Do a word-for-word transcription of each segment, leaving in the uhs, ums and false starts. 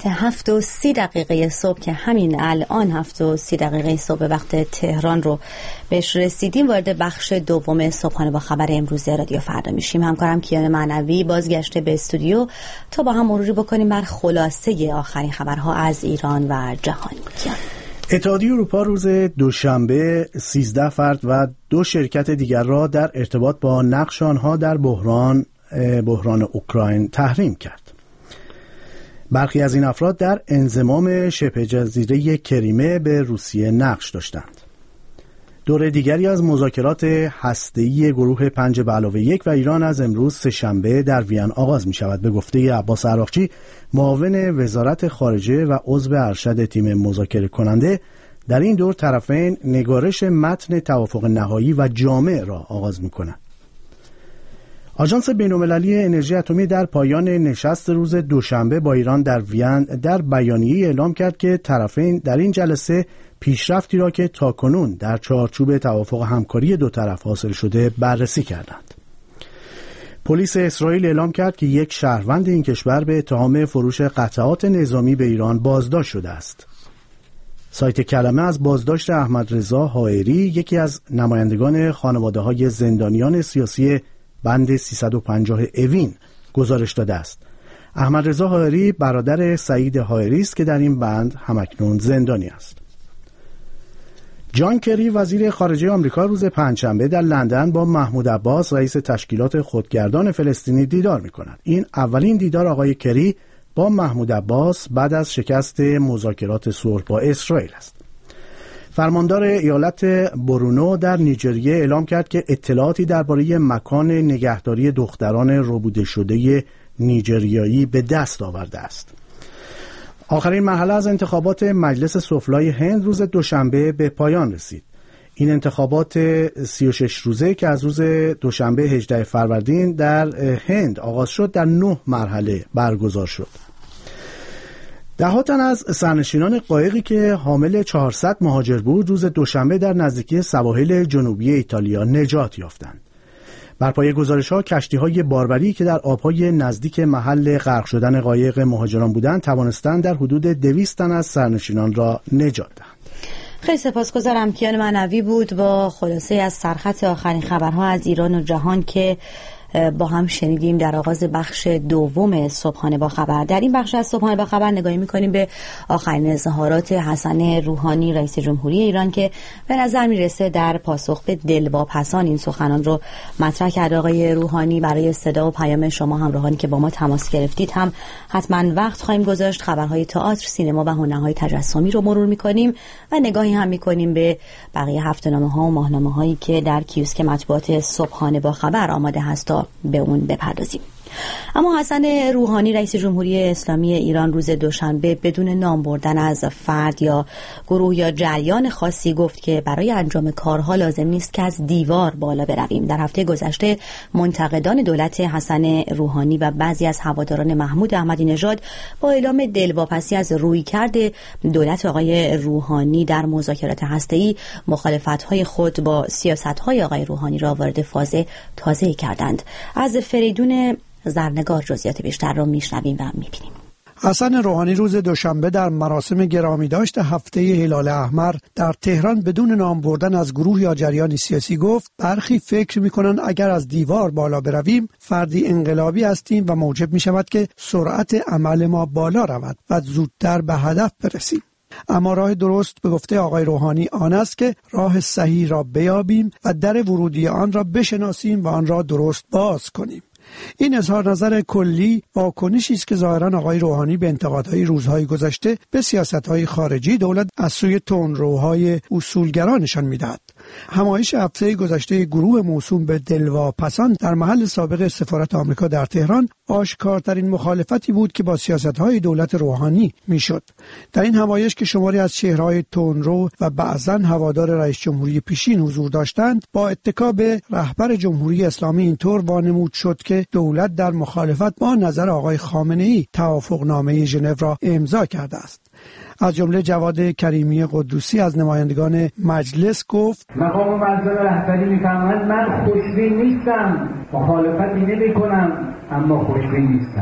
ساعت هفت و سی دقیقه صبح که همین الان هفت و سی دقیقه صبح وقت تهران رو بهش رسیدیم، وارد بخش دوم صبحانه با خبر امروز رادیو فردا میشیم. همکارم کیان معنوی بازگشته به استودیو تا با هم مروری بکنیم بر خلاصه آخرین خبرها از ایران و جهان. کیان. اتحادیه اروپا روز دوشنبه سیزده فرد و دو شرکت دیگر را در ارتباط با نقش آنها در بحران بحران اوکراین تحریم کرد. برخی از این افراد در انضمام شبه جزیره کریمه به روسیه نقش داشتند. دوره دیگری از مذاکرات هسته‌ای گروه پنج به علاوه یک و ایران از امروز سه‌شنبه در وین آغاز می شود. به گفته عباس عراقچی، معاون وزارت خارجه و عضو ارشد تیم مذاکره کننده، در این دور طرفین نگارش متن توافق نهایی و جامع را آغاز می کنند. آژانس بین‌المللی انرژی اتمی در پایان نشست روز دوشنبه با ایران در وین در بیانیه اعلام کرد که طرفین در این جلسه پیشرفتی را که تاکنون در چارچوب توافق همکاری دو طرف حاصل شده بررسی کردند. پلیس اسرائیل اعلام کرد که یک شهروند این کشور به اتهام فروش قطعات نظامی به ایران بازداشت شده است. سایت کلمه از بازداشت احمد رضا حائری، یکی از نمایندگان خانواده‌های زندانیان سیاسی بند سیصد و پنجاه اوین، گزارش داده است. احمد رضا حائری برادر سعید حائری است که در این بند همکنون زندانی است. جان کری وزیر خارجه آمریکا روز پنجشنبه در لندن با محمود عباس رئیس تشکیلات خودگردان فلسطینی دیدار می‌کند. این اولین دیدار آقای کری با محمود عباس بعد از شکست مذاکرات صلح با اسرائیل است. فرماندار ایالت برونو در نیجریه اعلام کرد که اطلاعاتی درباره مکان نگهداری دختران ربوده شده نیجریایی به دست آورده است. آخرین مرحله از انتخابات مجلس سفلای هند روز دوشنبه به پایان رسید. این انتخابات سی و شش روزه که از روز دوشنبه هجدهم فروردین در هند آغاز شد در نه مرحله برگزار شد. ده تن از سرنشینان قایقی که حامل چهارصد مهاجر بود روز دوشنبه در نزدیکی سواحل جنوبی ایتالیا نجات یافتند. بر پایه گزارش‌ها کشتی‌های باربری که در آب‌های نزدیک محل غرق شدن قایق مهاجران بودند توانستند در حدود دویست تن از سرنشینان را نجات دهند. خیلی سپاسگزارم. کیان معنوی بود با خلاصه از سرخط آخرین خبرها از ایران و جهان که با هم شنیدیم در آغاز بخش دوم صبحانه با خبر. در این بخش از صبحانه با خبر نگاهی می‌کنیم به آخرین اظهارات حسن روحانی رئیس جمهوری ایران که به نظر میرسه در پاسخ به دلواپسان این سخنان رو مطرح کرد. آقای روحانی، برای صدا و پیام شما همراهانی که با ما تماس گرفتید هم حتما وقت خواهیم گذاشت. خبرهای تئاتر، سینما و هنرهای تجسمی رو مرور می‌کنیم و نگاهی هم می‌کنیم به بقیه هفته‌نامه‌ها و ماهنامه‌هایی که در کیوسک مطبوعات صبحانه با خبر آماده هست به اون بپردازیم. اما حسن روحانی رئیس جمهوری اسلامی ایران روز دوشنبه بدون نام بردن از فرد یا گروه یا جریان خاصی گفت که برای انجام کارها لازم نیست که از دیوار بالا برویم. در هفته گذشته منتقدان دولت حسن روحانی و بعضی از هواداران محمود احمدی نژاد با اعلام دلواپسی از رویکرد دولت آقای روحانی در مذاکرات هسته‌ای مخالفت‌های خود با سیاست‌های آقای روحانی را وارد فاز تازه‌ای کردند. از فریدون زرنگار جزئیات بیشتر رو میشنویم و میبینیم. حسن روحانی روز دوشنبه در مراسم گرامی داشت هفته هلال احمر در تهران بدون نام بردن از گروه یا جریان سیاسی گفت برخی فکر میکنن اگر از دیوار بالا برویم فردی انقلابی هستیم و موجب میشود که سرعت عمل ما بالا رود و زودتر به هدف برسیم. اما راه درست به گفته آقای روحانی آن است که راه صحیح را بیابیم و در ورودی آن را بشناسیم و آن را درست باز کنیم. این اظهار نظر کلی واکنشی است که ظاهرا آقای روحانی به انتقادهای روزهای گذشته به سیاست‌های خارجی دولت از سوی تندروهای اصولگرا نشان می‌دهد. همایش هفته گذشته گروه موسوم به دلواپسان در محل سابق سفارت آمریکا در تهران آشکارترین مخالفتی بود که با سیاست‌های دولت روحانی میشد. در این همایش که شماری از چهره‌های تندرو و بعضاً هوادار رئیس جمهوری پیشین حضور داشتند، با اتکا به رهبر جمهوری اسلامی اینطور وانمود شد که دولت در مخالفت با نظر آقای خامنه‌ای توافقنامه ژنو را امضا کرده است. از جمله جواد کریمی قدوسی از نمایندگان مجلس گفت مقام معظم رهبری می‌فرماید من خوشبین نیستم، مخالفتی نمی‌کنم اما خوشبین نیستم.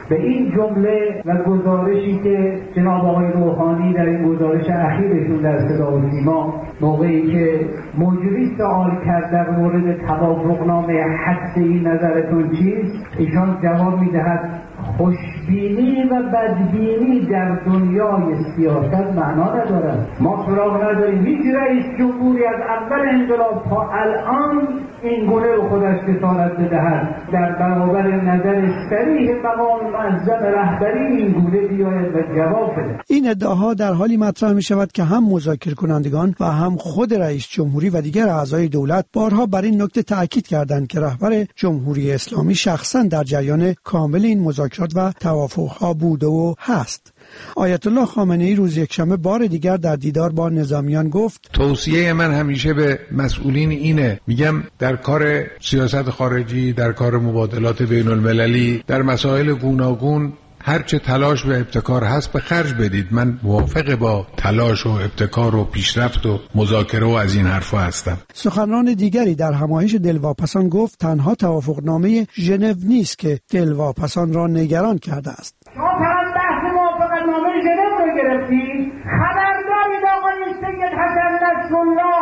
به این جمله و گزارشی که جناب آقای روحانی در این گزارش اخیرشون در صدا و سیما موقعی که موجودی سوال کرد در مورد توافقنامه هسته‌ای نظرتون چیست، ایشان جواب میدهد خوشبینی و بدبینی در دنیای سیاست معنا ندارد. ما سراغ نداریم هیچ رئیس جمهوری از اول انقلاب تا الان این گونه به خودش کفالت بدهد در برابر نظر صریح مقام معظم رهبری این گونه بیاید و جواب بده. این ادعاها در حالی مطرح می شود که هم مذاکره کنندگان و هم خود رئیس جمهوری و دیگر اعضای دولت بارها بر این نکته تاکید کردند که رهبر جمهوری اسلامی شخصا در جریان کامل این مذاکرات و توافقها بوده و هست. آیت الله خامنه‌ای روز یکشنبه بار دیگر در دیدار با نظامیان گفت: توصیه من همیشه به مسئولین اینه، میگم در کار سیاست خارجی، در کار مبادلات بین المللی، در مسائل گوناگون هر چه تلاش و ابتکار هست به خرج بدید. من موافق با تلاش و ابتکار و پیشرفت و مذاکره و از این حرفا هستم. سخنران دیگری در همایش دلواپسان گفت تنها توافقنامه ژنو نیست که دلواپسان را نگران کرده است. شما فقط بحث موافقتنامه ژنو رو گرفتید. خبردارید آقای سید حسن نصرالله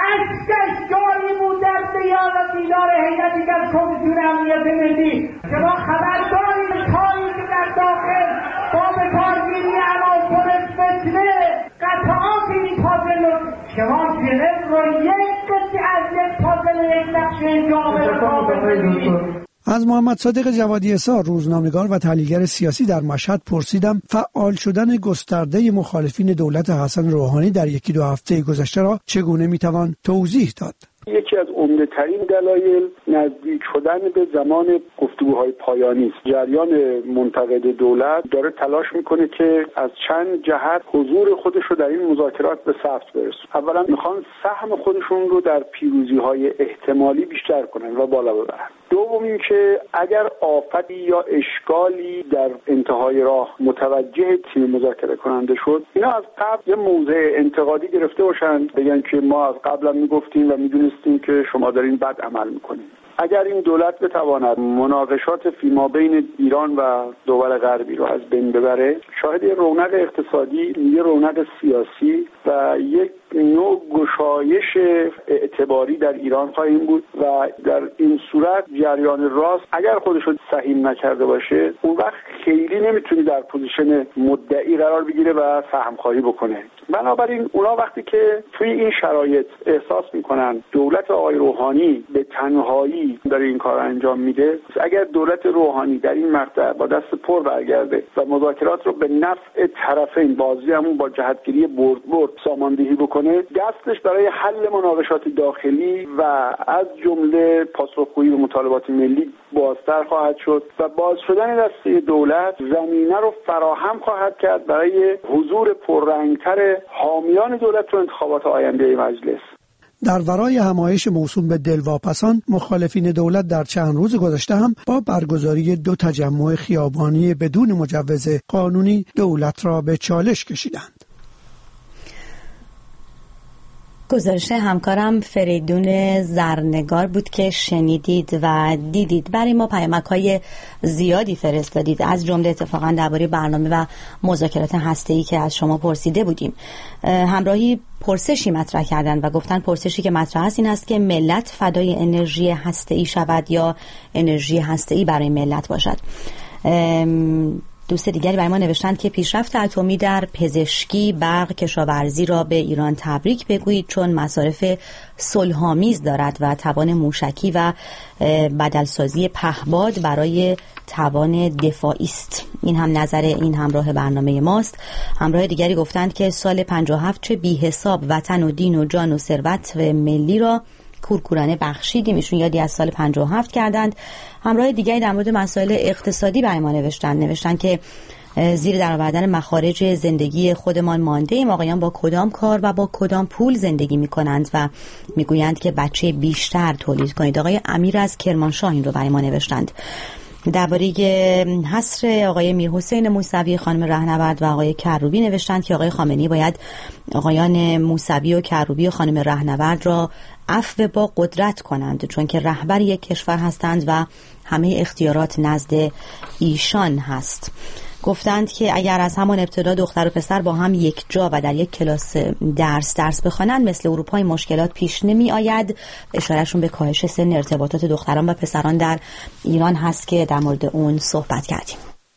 اشکش جاری بود در بیان و دیدار هیئتی که از کمیسیون امنیت ملی. شما خبردارید کاری که در داخل با به کارگیری عناصر فتنه قطعات این پازل شما ژنو رو یک قطعه از یک پازل یک نقشه جامعه را ببینید. از محمد صادق جوادی اسار روزنامه‌نگار و تحلیلگر سیاسی در مشهد پرسیدم فعال شدن گسترده مخالفین دولت حسن روحانی در یکی دو هفته گذشته را چگونه میتوان توضیح داد؟ یکی از عمده‌ترین دلایل نزدیک شدن به زمان گفتگوهای پایانی است. جریان منتقد دولت داره تلاش میکنه که از چند جهت حضور خودش رو در این مذاکرات به ثبت برسونه. اولا میخوان سهم خودشون رو در پیروزی‌های احتمالی بیشتر کنن و بالا ببرن. دوم اینکه اگر آفتی یا اشکالی در انتهای راه متوجه تیم مذاکره کننده شد، اینا از قبل یه موضع انتقادی گرفته باشن، بگن که ما از قبلا میگفتیم و میدونستیم که شما دارین بد عمل میکنین. اگر این دولت بتواند مناقشات فیما بین ایران و دول غربی رو از بین ببره، شاهد یه رونق اقتصادی، یه رونق سیاسی و یک نوع گشایش اعتباری در ایران خواهیم بود و در این صورت جریان راست اگر خودش رو سهیم نکرده باشه، اون وقت خیلی نمیتونه در پوزیشن مدعی قرار بگیره و سهمخواهی بکنه. بنابراین اونا وقتی که توی این شرایط احساس میکنن دولت آقای روحانی به تنهایی داره این کار انجام میده، اگر دولت روحانی در این مقطع با دست پر برگرده و مذاکرات رو به نفع طرفین، بازی همون با جهتگیری برد برد ساماندهی بکنه، دستش برای حل مناقشات داخلی و از جمله پاسخگویی به مطالبات ملی بازتر خواهد شد و باز شدن دسته دولت زمینه رو فراهم خواهد کرد برای حضور پررنگتر حامیان دولت تو انتخابات آینده مجلس. در ورای همایش موسوم به دلواپسان، مخالفین دولت در چند روز گذشته هم با برگزاری دو تجمع خیابانی بدون مجوز قانونی دولت را به چالش کشیدند. گزارش همکارم فریدون زرنگار بود که شنیدید و دیدید. برای ما پیامک‌های زیادی فرستادید، از جمله اتفاقا درباره برنامه و مذاکرات هسته‌ای که از شما پرسیده بودیم. همراهی پرسشی مطرح کردن و گفتن پرسشی که مطرح است این است که ملت فدای انرژی هسته‌ای شود یا انرژی هسته‌ای برای ملت باشد. دوست دیگری برای ما نوشتند که پیشرفت اتمی در پزشکی، برق، کشاورزی را به ایران تبریک بگویید چون مصارف صلح‌آمیز دارد و توان موشکی و بدلسازی پهباد برای توان دفاعی است. این هم نظر این همراه برنامه ماست. همراه دیگری گفتند که سال پنجاه و هفت چه بی حساب وطن و دین و جان و ثروت ملی را کورکورانه بخشیدیم. ایشون یادی از سال پنجاه و هفت کردند. همراه دیگری در مورد مسائل اقتصادی برای ما نوشتند نوشتند که زیر درآوردن مخارج زندگی خودمان مانده ایم. آقایان با کدام کار و با کدام پول زندگی می کنند و میگویند که بچه بیشتر تولید کنید. آقای امیر از کرمانشاه این رو برای ما نوشتند. درباره حصر آقای میرحسین موسوی، خانم رهنورد و آقای کروبی نوشتند که آقای خامنه‌ای باید آقایان موسوی و کروبی و خانم رهنورد را عفو با قدرت کنند، چون که رهبر یک کشور هستند و همه اختیارات نزد ایشان هست. گفتند که اگر از همان ابتدا دختر و پسر با هم یک جا و در یک کلاس درس درس بخوانند، مثل اروپا این مشکلات پیش نمی آید. اشارهشون به کاهش سن ارتباطات دختران و پسران در ایران هست که در مورد اون صحبت کردیم.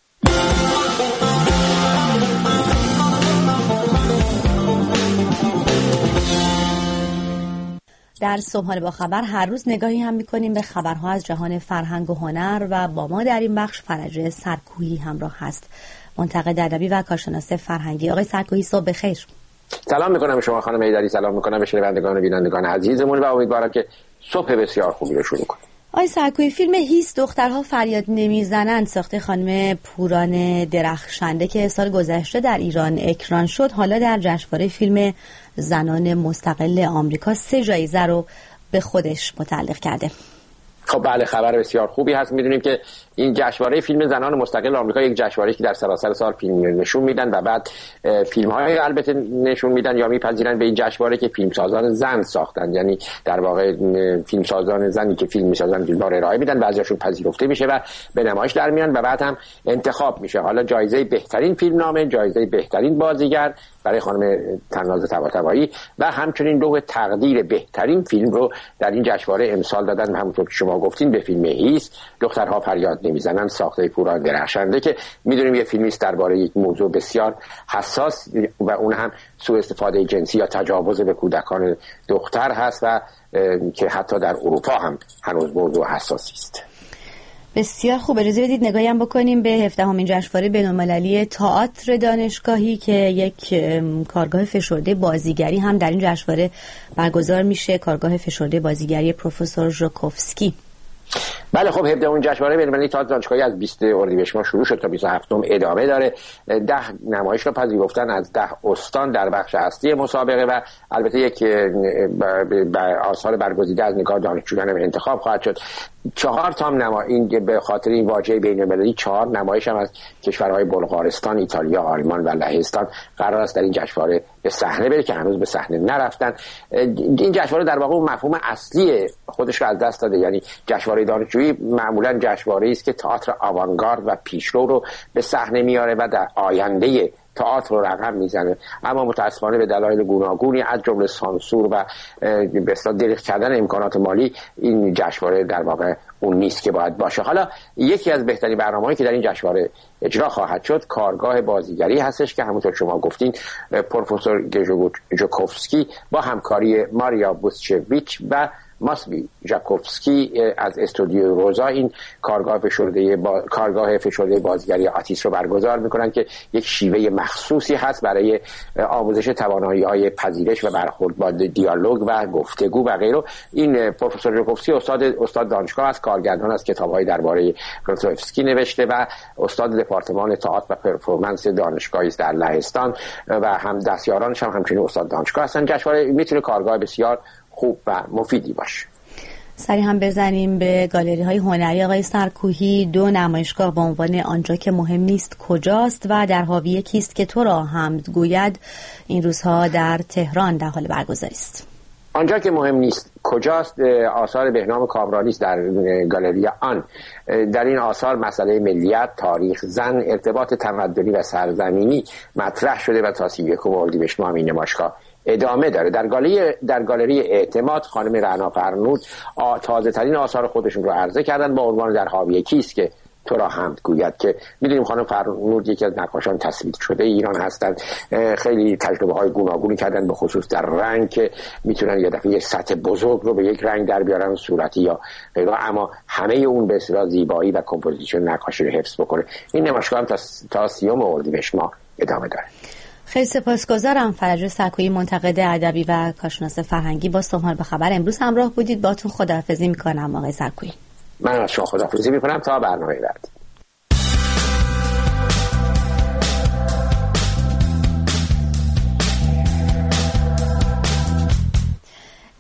در صبحانه با خبر هر روز نگاهی هم می‌کنیم به خبرها از جهان فرهنگ و هنر و با ما در این بخش فرج سرکویی همراه هست، منتقد ادبی و کارشناس فرهنگی. آقای سرکویی صبح بخیر. سلام می‌کنم به شما خانم ایدری، سلام می‌کنم به شنوندگان و بینندگان عزیزمون و امیدوارم که صبح بسیار خوبی رو شروع کنیم. آقای سرکویی، فیلم هیس دخترها فریاد نمیزنند ساخته خانم پوران درخشنده که سال گذشته در ایران اکران شد، حالا در جشنواره فیلم زنان مستقل آمریکا سه جایزه رو به خودش متعلق کرده. خب بله، خبر بسیار خوبی هست. میدونیم که این جشنواره فیلم زنان مستقل آمریکا یک جشنواره‌ای که در سراسر سال فیلم نشون میدن و بعد فیلم‌های البته نشون میدن یا میپذیرن به این جشنواره که فیلمسازان زن ساختن، یعنی در واقع فیلمسازان زنی که فیلم میسازن فیلم‌ها رو ارائه میدن، بعضیاشون پذیرفته میشه و به نمایش در میان و بعد هم انتخاب میشه. حالا جایزه بهترین فیلمنامه، جایزه بهترین بازیگر برای خانم تناز طباطبایی و همچنین لوح تقدیر بهترین فیلم رو در این جشنواره امسال دادن. همونطور که شما گفتین به فیلم هیس دخترها فریاد نمیزنن ساخته پوران درخشنده که میدونیم یه فیلمی است درباره یک موضوع بسیار حساس و اون هم سوء استفاده جنسی یا تجاوز به کودکان دختر هست و که حتی در اروپا هم هنوز موضوع حساسی است. بسیار خوب. اجازه بدید نگاهی هم بکنیم به هفدهمین جشنواره بین‌المللی تئاتر دانشگاهی که یک کارگاه فشرده بازیگری هم در این جشنواره برگزار میشه، کارگاه فشرده بازیگری پروفسور ژوکوفسکی. بله خب هفدهمین جشنواره بین‌المللی تئاتر دانشگاهی از بیست اردیبهشت ماه شروع شد تا بیست و هفتم ادامه داره. ده نمایش را پذیرفتن از ده استان در بخش اصلی مسابقه و البته یک آثار برگزیده از نگاه دانشجویان هم انتخاب خواهد شد. چهار تا نمایش به خاطر این واژه بین‌المللی چهار نمایش هم از کشورهای بلغارستان، ایتالیا، آلمان و لهستان قرار است در این جشنواره به صحنه بره که هنوز به صحنه نرفتن. این جشنواره در واقع مفهوم اصلی خودش رو از دست داده، یعنی جشنواره دانشجویی معمولا جشنواره‌ای است که تئاتر آوانگارد و پیشرو رو به صحنه میاره و در آینده تئاتر رو رقم میزنه، اما متاسفانه به دلایل گوناگونی از جمله سانسور و به اصطلاح دریغ کردن امکانات مالی این جشنواره در واقع اون نیست که باید باشه. حالا یکی از بهترین برنامه‌هایی که در این جشنواره اجرا خواهد شد کارگاه بازیگری هستش که همونطور شما گفتین پروفسور ژوکوفسکی با همکاری ماریا بوسچویچ و ماسبی ژاکوفسکی از استودیو روزا این کارگاه فشرده با... کارگاه فشرده بازیگری آتیس رو برگزار میکنن که یک شیوه مخصوصی هست برای آموزش توانایی‌های پذیرش و برخورد با دیالوگ و گفتگو و غیره. این پروفسور ژاکوفسکی استاد استاد دانشگاه است، کارگردان از کتاب‌های درباره کلوسوفسکی نوشته و استاد دپارتمان تئاتر و پرفورمنس دانشگاهی است در لهستان و هم دستیارانش هم همچنین استاد دانشگاه هستن. جشنواره میتونه کارگاه بسیار خوب و مفیدی باشه. سری هم بزنیم به گالری های هنری. آقای سرکویی، دو نمایشگاه با عنوان آنجا که مهم نیست کجاست و در حاویه کیست که تو را حمد گوید این روزها در تهران در حال برگزاری است. آنجا که مهم نیست کجاست آثار بهنام کامرانی است در گالری آن. در این آثار مسئله ملیت، تاریخ، زن، ارتباط تمدنی و سرزمینی مطرح شده و تا سی و یکم اردیبهشت ماه این نمایشگاه ادامه داره. در گالری در گالری اعتماد خانم رعنا فرنود تازه ترین آثار خودشون رو عرضه کردن با عنوان در حاویه کیست که تو را حمد گوید که میدونیم خانم فرنود یکی از نقاشان تثبیت شده ایران هستند. خیلی تجربه های گوناگونی کردن به خصوص در رنگ که میتونن یه دفعه یک سطح بزرگ رو به یک رنگ در بیارن صورتی یا غیره، اما همه اون به اصطلاح زیبایی و کمپوزیشن نقاشی رو حفظ بکنه. این نمایشگاه هم تا تا سیوم اردیبهشت ماه ادامه داره. خیلی سپاسگزارم. فرج سرکویی، منتقد ادبی و کارشناس فرهنگی، با صبحانه به خبر امروز همراه بودید. باهاتون خداحافظی میکنم آقای سرکویی. من از شما خداحافظی میکنم تا برنامه بعد.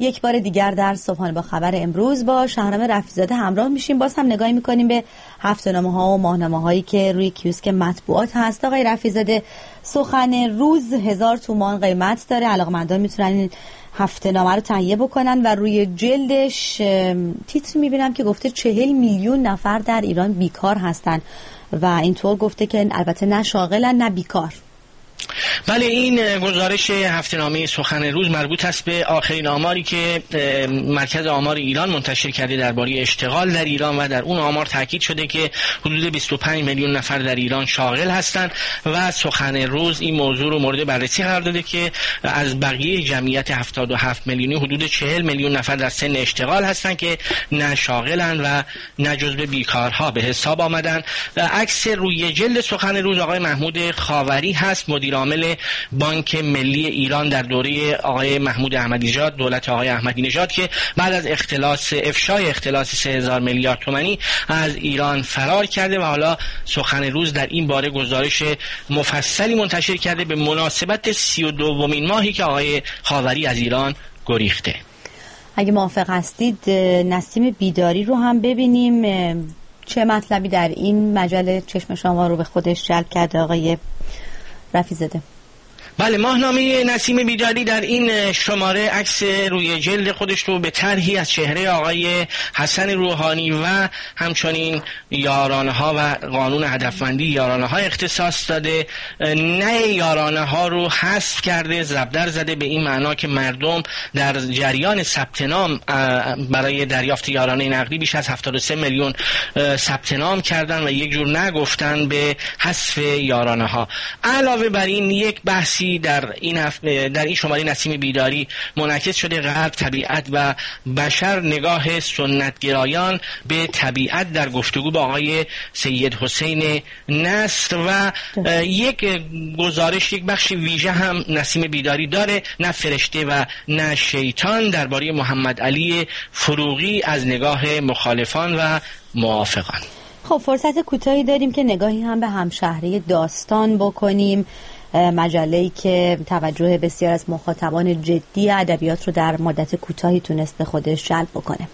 یک بار دیگر در صبحانه با خبر امروز با شهرام رفیع‌زاده همراه میشیم. باز هم نگاهی میکنیم به هفته‌نامه ها و ماهنامه هایی که روی کیوسک مطبوعات هست. آقای رفیع‌زاده، سخن روز هزار تومان قیمت داره، علاقمندان میتونن این هفته‌نامه رو تهیه بکنن و روی جلدش تیتر میبینم که گفته چهل میلیون نفر در ایران بیکار هستن و اینطور گفته که البته نه شاغلن نه بیکار. بله، این گزارش هفته‌نامه سخن روز مربوط است به آخرین آماری که مرکز آمار ایران منتشر کرده درباره اشتغال در ایران و در اون آمار تاکید شده که حدود بیست و پنج میلیون نفر در ایران شاغل هستند و سخن روز این موضوع رو مورد بررسی قرار داده که از بقیه جمعیت هفتاد و هفت میلیونی حدود چهل میلیون نفر در سن اشتغال هستند که نه شاغلند و نه جزو بیکارها به حساب آمدن. عکس روی جلد سخن روز آقای محمود خاوری هست، مدیر عامل بانک ملی ایران در دوره آقای محمود احمدی نژاد، دولت آقای احمدی نژاد، که بعد از اختلاس افشای اختلاس سه هزار میلیارد تومانی از ایران فرار کرده و حالا سخن روز در این باره گزارش مفصلی منتشر کرده به مناسبت سی و دومین ماهی که آقای خاوری از ایران گریخته. اگه موافق هستید نسیم بیداری رو هم ببینیم، چه مطلبی در این مجله چشم شما رو به خودش جلب کرده آقای رفیع‌زاده؟ بله، ماهنامه نسیم بیداری در این شماره عکس روی جلد خودش رو به طرحی از چهره آقای حسن روحانی و همچنین یارانه ها و قانون هدفمندی یارانه ها اختصاص داده. نه یارانه ها رو حذف کرده، زبدر زده به این معنا که مردم در جریان ثبت نام برای دریافت یارانه نقدی بیش از هفتاد و سه میلیون ثبت نام کردن و یک جور نگفتن به حذف یارانه ها. علاوه بر این یک بحثی در این هفته در این شماره نسیم بیداری منعکس شده: غرب، طبیعت و بشر، نگاه سنتگرایان به طبیعت در گفتگو با آقای سید حسین نصر و یک گزارش، یک بخش ویژه هم نسیم بیداری داره: نه فرشته و نه شیطان، درباره محمد علی فروغی از نگاه مخالفان و موافقان. خب فرصت کوتاهی داریم که نگاهی هم به همشهری داستان بکنیم، مجله‌ای که توجه بسیار از مخاطبان جدی ادبیات رو در مدت کوتاهی تونست به خودش جلب بکنه.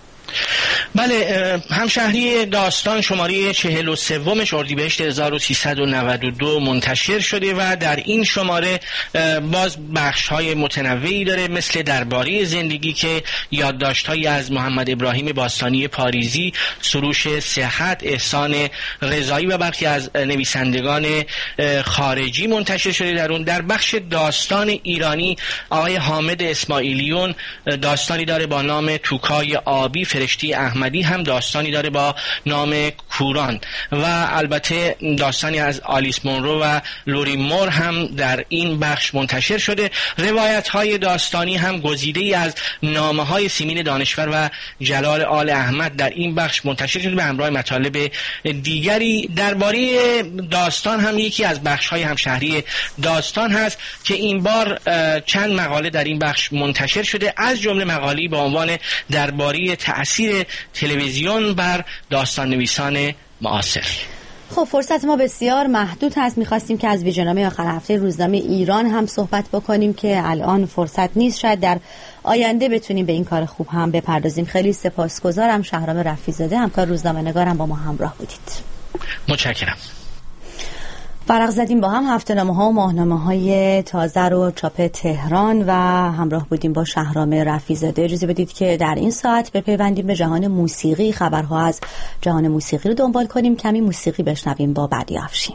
بله، همشهری داستان شماره چهل و سومش اردیبهشت هزار و سیصد و نود و دو منتشر شده و در این شماره باز بخش‌های متنوعی داره، مثل درباره زندگی که یادداشت‌هایی از محمد ابراهیم باستانی پاریزی، سروش صحت احسان رضایی و برخی از نویسندگان خارجی منتشر شده در اون. در بخش داستان ایرانی آقای حامد اسماعیلیون داستانی داره با نام توکای آبی، فرشته احمدی هم داستانی داره با نام کوران و البته داستانی از آلیس مونرو و لوری مور هم در این بخش منتشر شده. روایت های داستانی هم گزیده ای از نامه های سیمین دانشور و جلال آل احمد در این بخش منتشر شده به همراه مطالب دیگری. درباره داستان هم یکی از بخش های همشهری داستان هست که این بار چند مقاله در این بخش منتشر شده، از جمله مقالی با عنوان درباره تأثیر تلویزیون بر داستان نویسان معاصر. خب فرصت ما بسیار محدود هست، میخواستیم که از ویژنامه آخر هفته روزنامه ایران هم صحبت بکنیم که الان فرصت نیست، شاید در آینده بتونیم به این کار خوب هم بپردازیم. خیلی سپاسگزارم. شهرام رفیع‌زاده، همکار روزنامه نگارم، با ما همراه بودید. متشکرم. فرق زدیم با هم هفته‌نامه ها و ماهنامه های تازه رو چاپ تهران و همراه بودیم با شهرام رفیع‌زاده. اجازه بدید که در این ساعت بپیوندیم به جهان موسیقی، خبرها از جهان موسیقی رو دنبال کنیم، کمی موسیقی بشنویم با بدی افشین.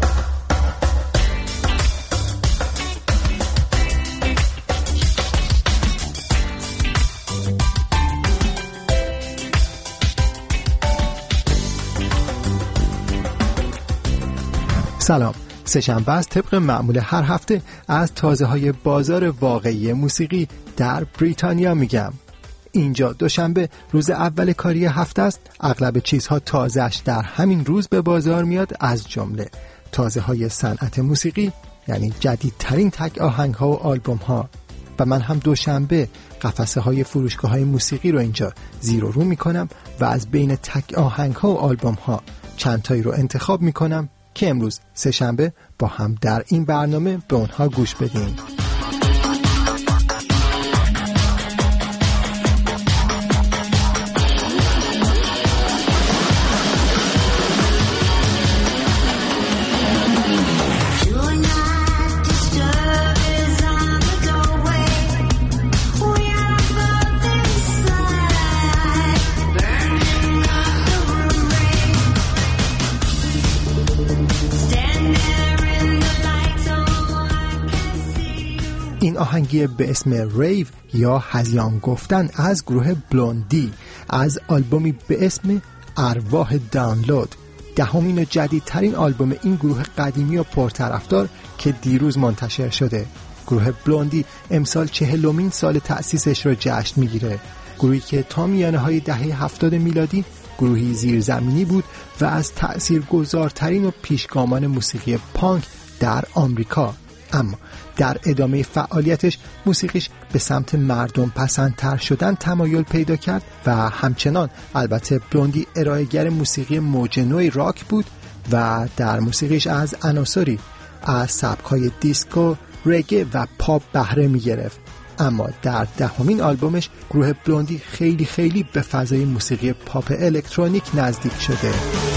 سلام. سه‌شنبه است، طبق معمول هر هفته از تازه های بازار واقعی موسیقی در بریتانیا میگم. اینجا دوشنبه روز اول کاری هفته است، اغلب چیزها تازهش در همین روز به بازار میاد، از جمله تازه های صنعت موسیقی، یعنی جدیدترین تک آهنگ ها و آلبوم ها. و من هم دوشنبه قفسه های فروشگاه های موسیقی رو اینجا زیر و رو میکنم و از بین تک آهنگ ها و آلبوم ها چند تایی رو انتخاب میکنم که امروز سه شنبه با هم در این برنامه به اونها گوش بدیم. این آهنگی به اسم ریو یا هذیان گفتن از گروه بلوندی از آلبومی به اسم ارواح دانلود، دهمین و جدیدترین آلبوم این گروه قدیمی و پرطرفدار که دیروز منتشر شده. گروه بلوندی امسال چهلمین سال تأسیسش رو جشن میگیره. گروهی که تا میانه های دهه هفتاد میلادی گروهی زیرزمینی بود و از تأثیرگذارترین و پیشگامان موسیقی پانک در آمریکا، اما در ادامه فعالیتش موسیقیش به سمت مردم پسندتر شدن تمایل پیدا کرد و همچنان البته بلوندی ارائهگر موسیقی موج نوعی راک بود و در موسیقیش از عناصری از سبک‌های دیسکو، رگه و پاپ بهره می‌گرفت. اما در دهمین آلبومش گروه بلوندی خیلی خیلی به فضای موسیقی پاپ الکترونیک نزدیک شده.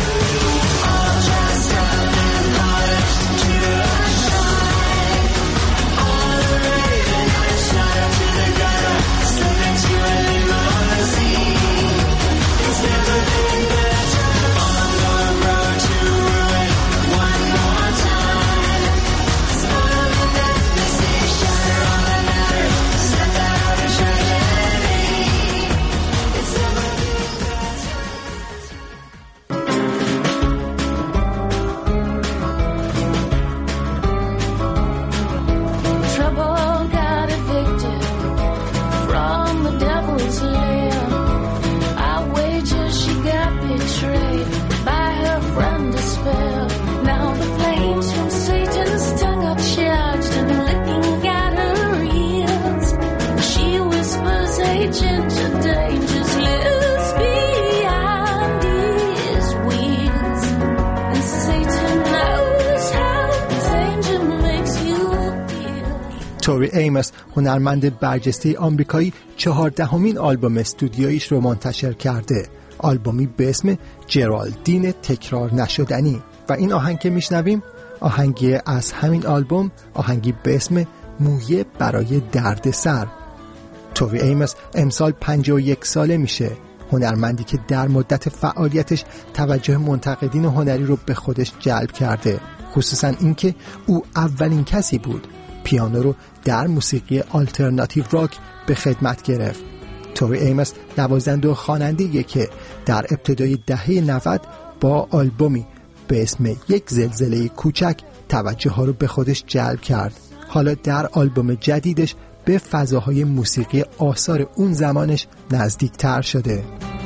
توری ایمس، هنرمند برجسته آمریکایی، چهاردهمین آلبوم استودیویش رو منتشر کرده. آلبومی به اسم جرالدین تکرار نشدنی و این آهنگ که میشنویم آهنگی از همین آلبوم، آهنگی به اسم مویه برای درد سر. توری ایمس امسال پنجاه و یک ساله میشه. هنرمندی که در مدت فعالیتش توجه منتقدین هنری رو به خودش جلب کرده، خصوصا اینکه او اولین کسی بود پیانو رو در موسیقی آلترناتیو راک به خدمت گرفت. توری ایمس نوازنده و خواننده‌ایه که در ابتدای دهه نود با آلبومی به اسم یک زلزله کوچک توجه ها رو به خودش جلب کرد. حالا در آلبوم جدیدش به فضاهای موسیقی آثار اون زمانش نزدیکتر شده.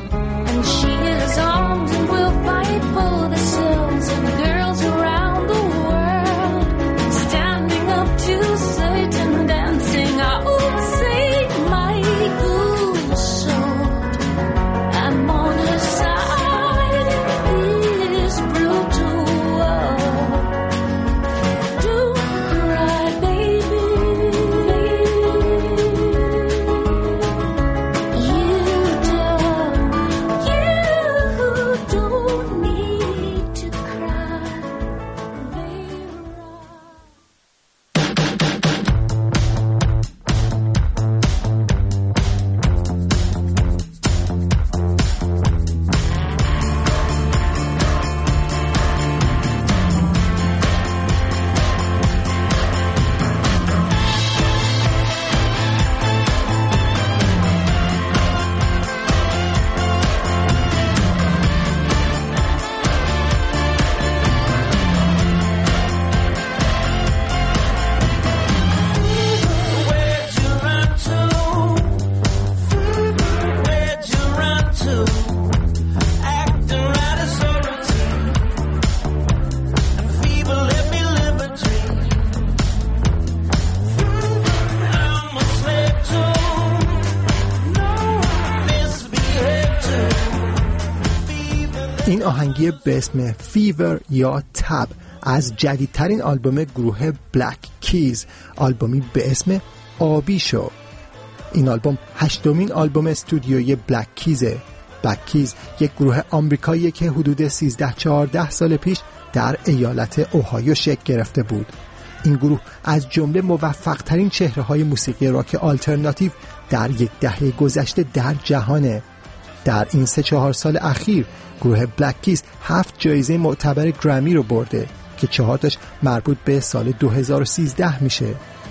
این آهنگی به اسم فیور یا تب از جدیدترین آلبوم گروه بلک کیز، آلبومی به اسم آبی شو. این آلبوم هشتمین آلبوم استودیویی بلک کیزه. بلک کیز یک گروه آمریکایی که حدود سیزده چهارده سال پیش در ایالت اوهایو شکل گرفته بود. این گروه از جمله موفق ترین چهره های موسیقی راک آلترناتیو در یک دهه گذشته در جهانه. در این سه چهار سال اخیر گروه بلک کیز هفت جایزه معتبر گرمی رو برده که چهارتاش مربوط به سال دو هزار و سیزده میشه.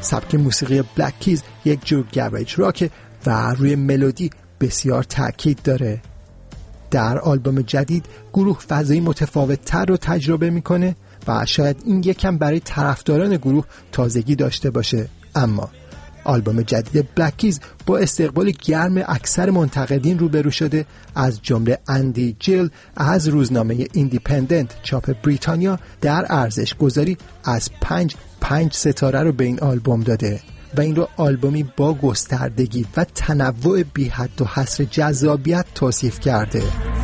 سبک موسیقی بلک کیز یک جور گریج راک و روی ملودی بسیار تاکید داره. در آلبوم جدید گروه فضایی متفاوت تر رو تجربه میکنه و شاید این یکم برای طرفداران گروه تازگی داشته باشه، اما آلبوم جدید بلک کیز با استقبال گرم اکثر منتقدین روبرو شده، از جمله اندی جیل از روزنامه ایندیپندنت چاپ بریتانیا در ارزش گذاری از پنج پنج ستاره رو به این آلبوم داده و این رو آلبومی با گستردگی و تنوع بی حد و حصر جذابیت توصیف کرده.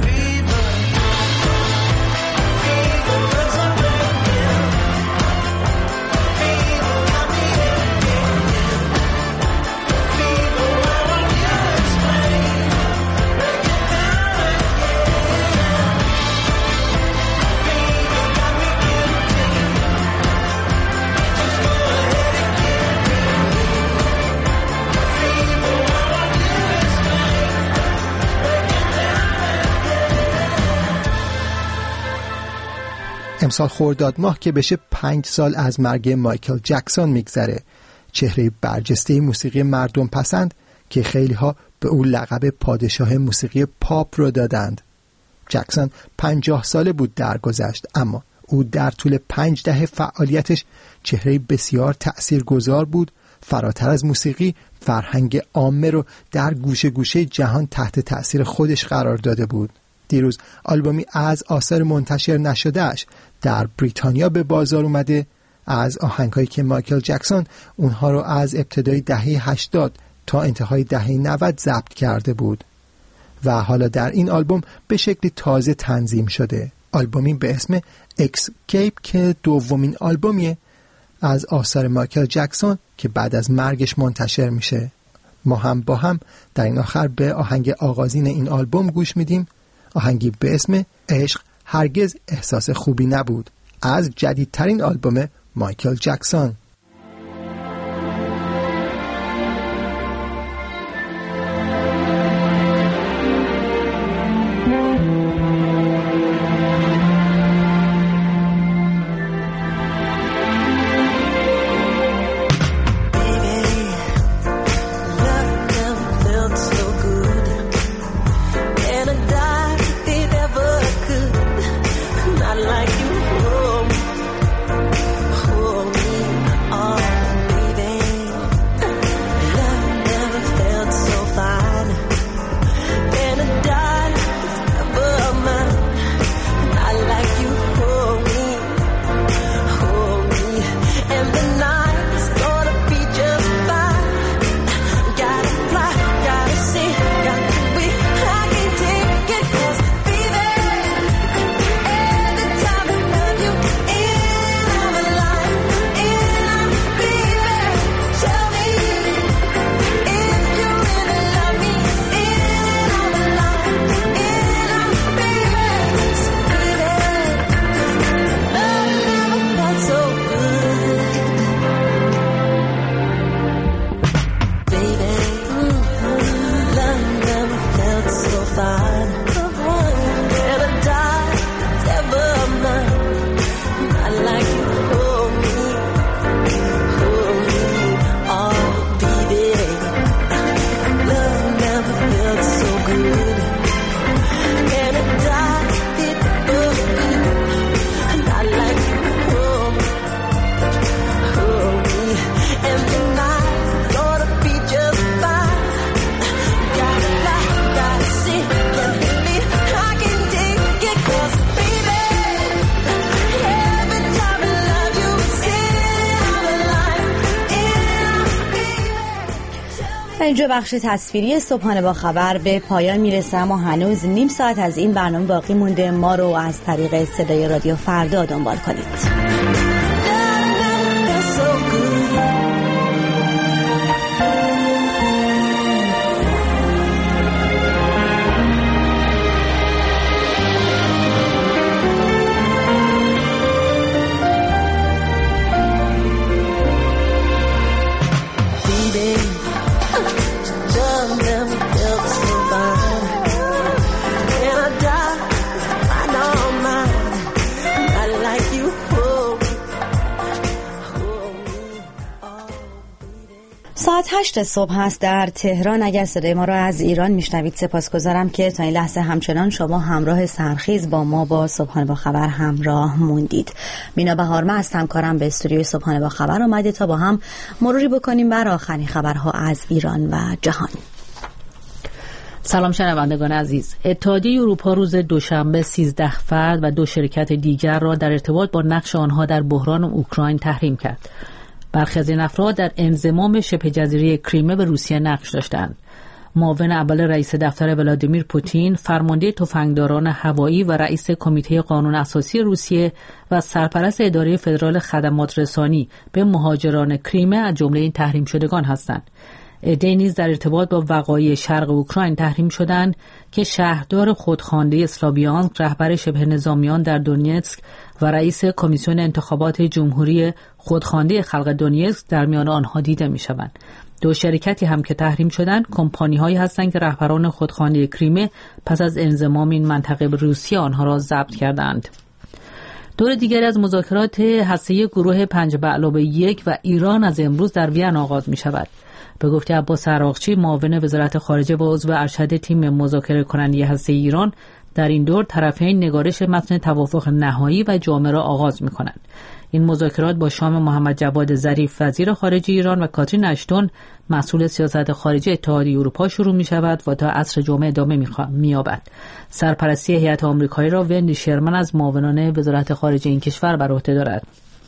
امسال خرداد ماه که بشه پنج سال از مرگ مایکل جکسون میگذره، چهره برجسته موسیقی مردم پسند که خیلی ها به او لقب پادشاه موسیقی پاپ رو دادند. جکسون پنجاه ساله بود درگذشت، اما او در طول پنج دهه فعالیتش چهره بسیار تأثیرگذار بود. فراتر از موسیقی، فرهنگ عامه رو در گوشه گوشه جهان تحت تأثیر خودش قرار داده بود. دیروز آلبومی از آثار منتشر نشدهش در بریتانیا به بازار اومده، از آهنگایی که مایکل جکسون اونها رو از ابتدای دهه هشتاد تا انتهای دهه نود ضبط کرده بود و حالا در این آلبوم به شکلی تازه تنظیم شده. آلبومی به اسم اسکیپ که دومین آلبومیه از آثار مایکل جکسون که بعد از مرگش منتشر میشه. ما هم با هم در این آخر به آهنگ آغازین این آلبوم گوش میدیم، آهنگی به اسم عشق هرگز احساس خوبی نبود از جدیدترین آلبوم مایکل جکسون. اینجا بخش تصویری صبحانه با خبر به پایان میرسه، اما هنوز نیم ساعت از این برنامه باقی مونده. ما رو از طریق صدای رادیو فردا دنبال کنید. I know mine. I like you. Oh. ساعت هشت صبح هست در تهران. اگر صدای ما را از ایران میشنوید سپاسگزارم که تا این لحظه همچنان شما همراه سرخیز با ما با صبحانه با خبر همراه موندید. مینا بهارمه از همکارم به استودیوی صبحانه با خبر آمده تا با هم مروری بکنیم بر آخرین خبرها از ایران و جهان. سلام شنوندگان عزیز. اتحادیه اروپا روز دوشنبه سیزده فرد و دو شرکت دیگر را در ارتباط با نقش آنها در بحران اوکراین تحریم کرد. برخی از این افراد در انضمام شبه جزیره کریمه به روسیه نقش داشتند. معاون اول رئیس دفتر ولادیمیر پوتین، فرمانده تفنگداران هوایی و رئیس کمیته قانون اساسی روسیه و سرپرست اداره فدرال خدمات رسانی به مهاجران کریمه از جمله این تحریم شدگان هستند. عده‌ای نیز در ارتباط با وقایع شرق اوکراین تحریم شدند که شهردار خودخوانده اسلابیانسک، رهبر شبه نظامیان در دونیتسک و رئیس کمیسیون انتخابات جمهوری خودخوانده خلق دونیتسک در میان آنها دیده می‌شوند. دو شرکتی هم که تحریم شدند کمپانی‌هایی هستند که رهبران خودخوانده کریمه پس از انضمام این منطقه به روسیه آنها را ضبط کردند. دور دیگری از مذاکرات هسته‌ای گروه پنج به علاوه یک و ایران از امروز در وین آغاز می‌شود. به گفته عباس عراقچی، معاون وزارت خارجه و عضو ارشد تیم مذاکره کننده هسته‌ای ایران، در این دور طرفین نگارش متن توافق نهایی و جامع را آغاز می‌کنند. این مذاکرات با شام محمد جواد ظریف وزیر خارجه ایران و کاترین اشتون مسئول سیاست خارجی اتحادیه اروپا شروع می‌شود و تا عصر جمعه ادامه می‌یابد. سرپرستی هیئت آمریکایی را وندی شرمن از معاونان وزارت خارجه این کشور بر عهده دارد.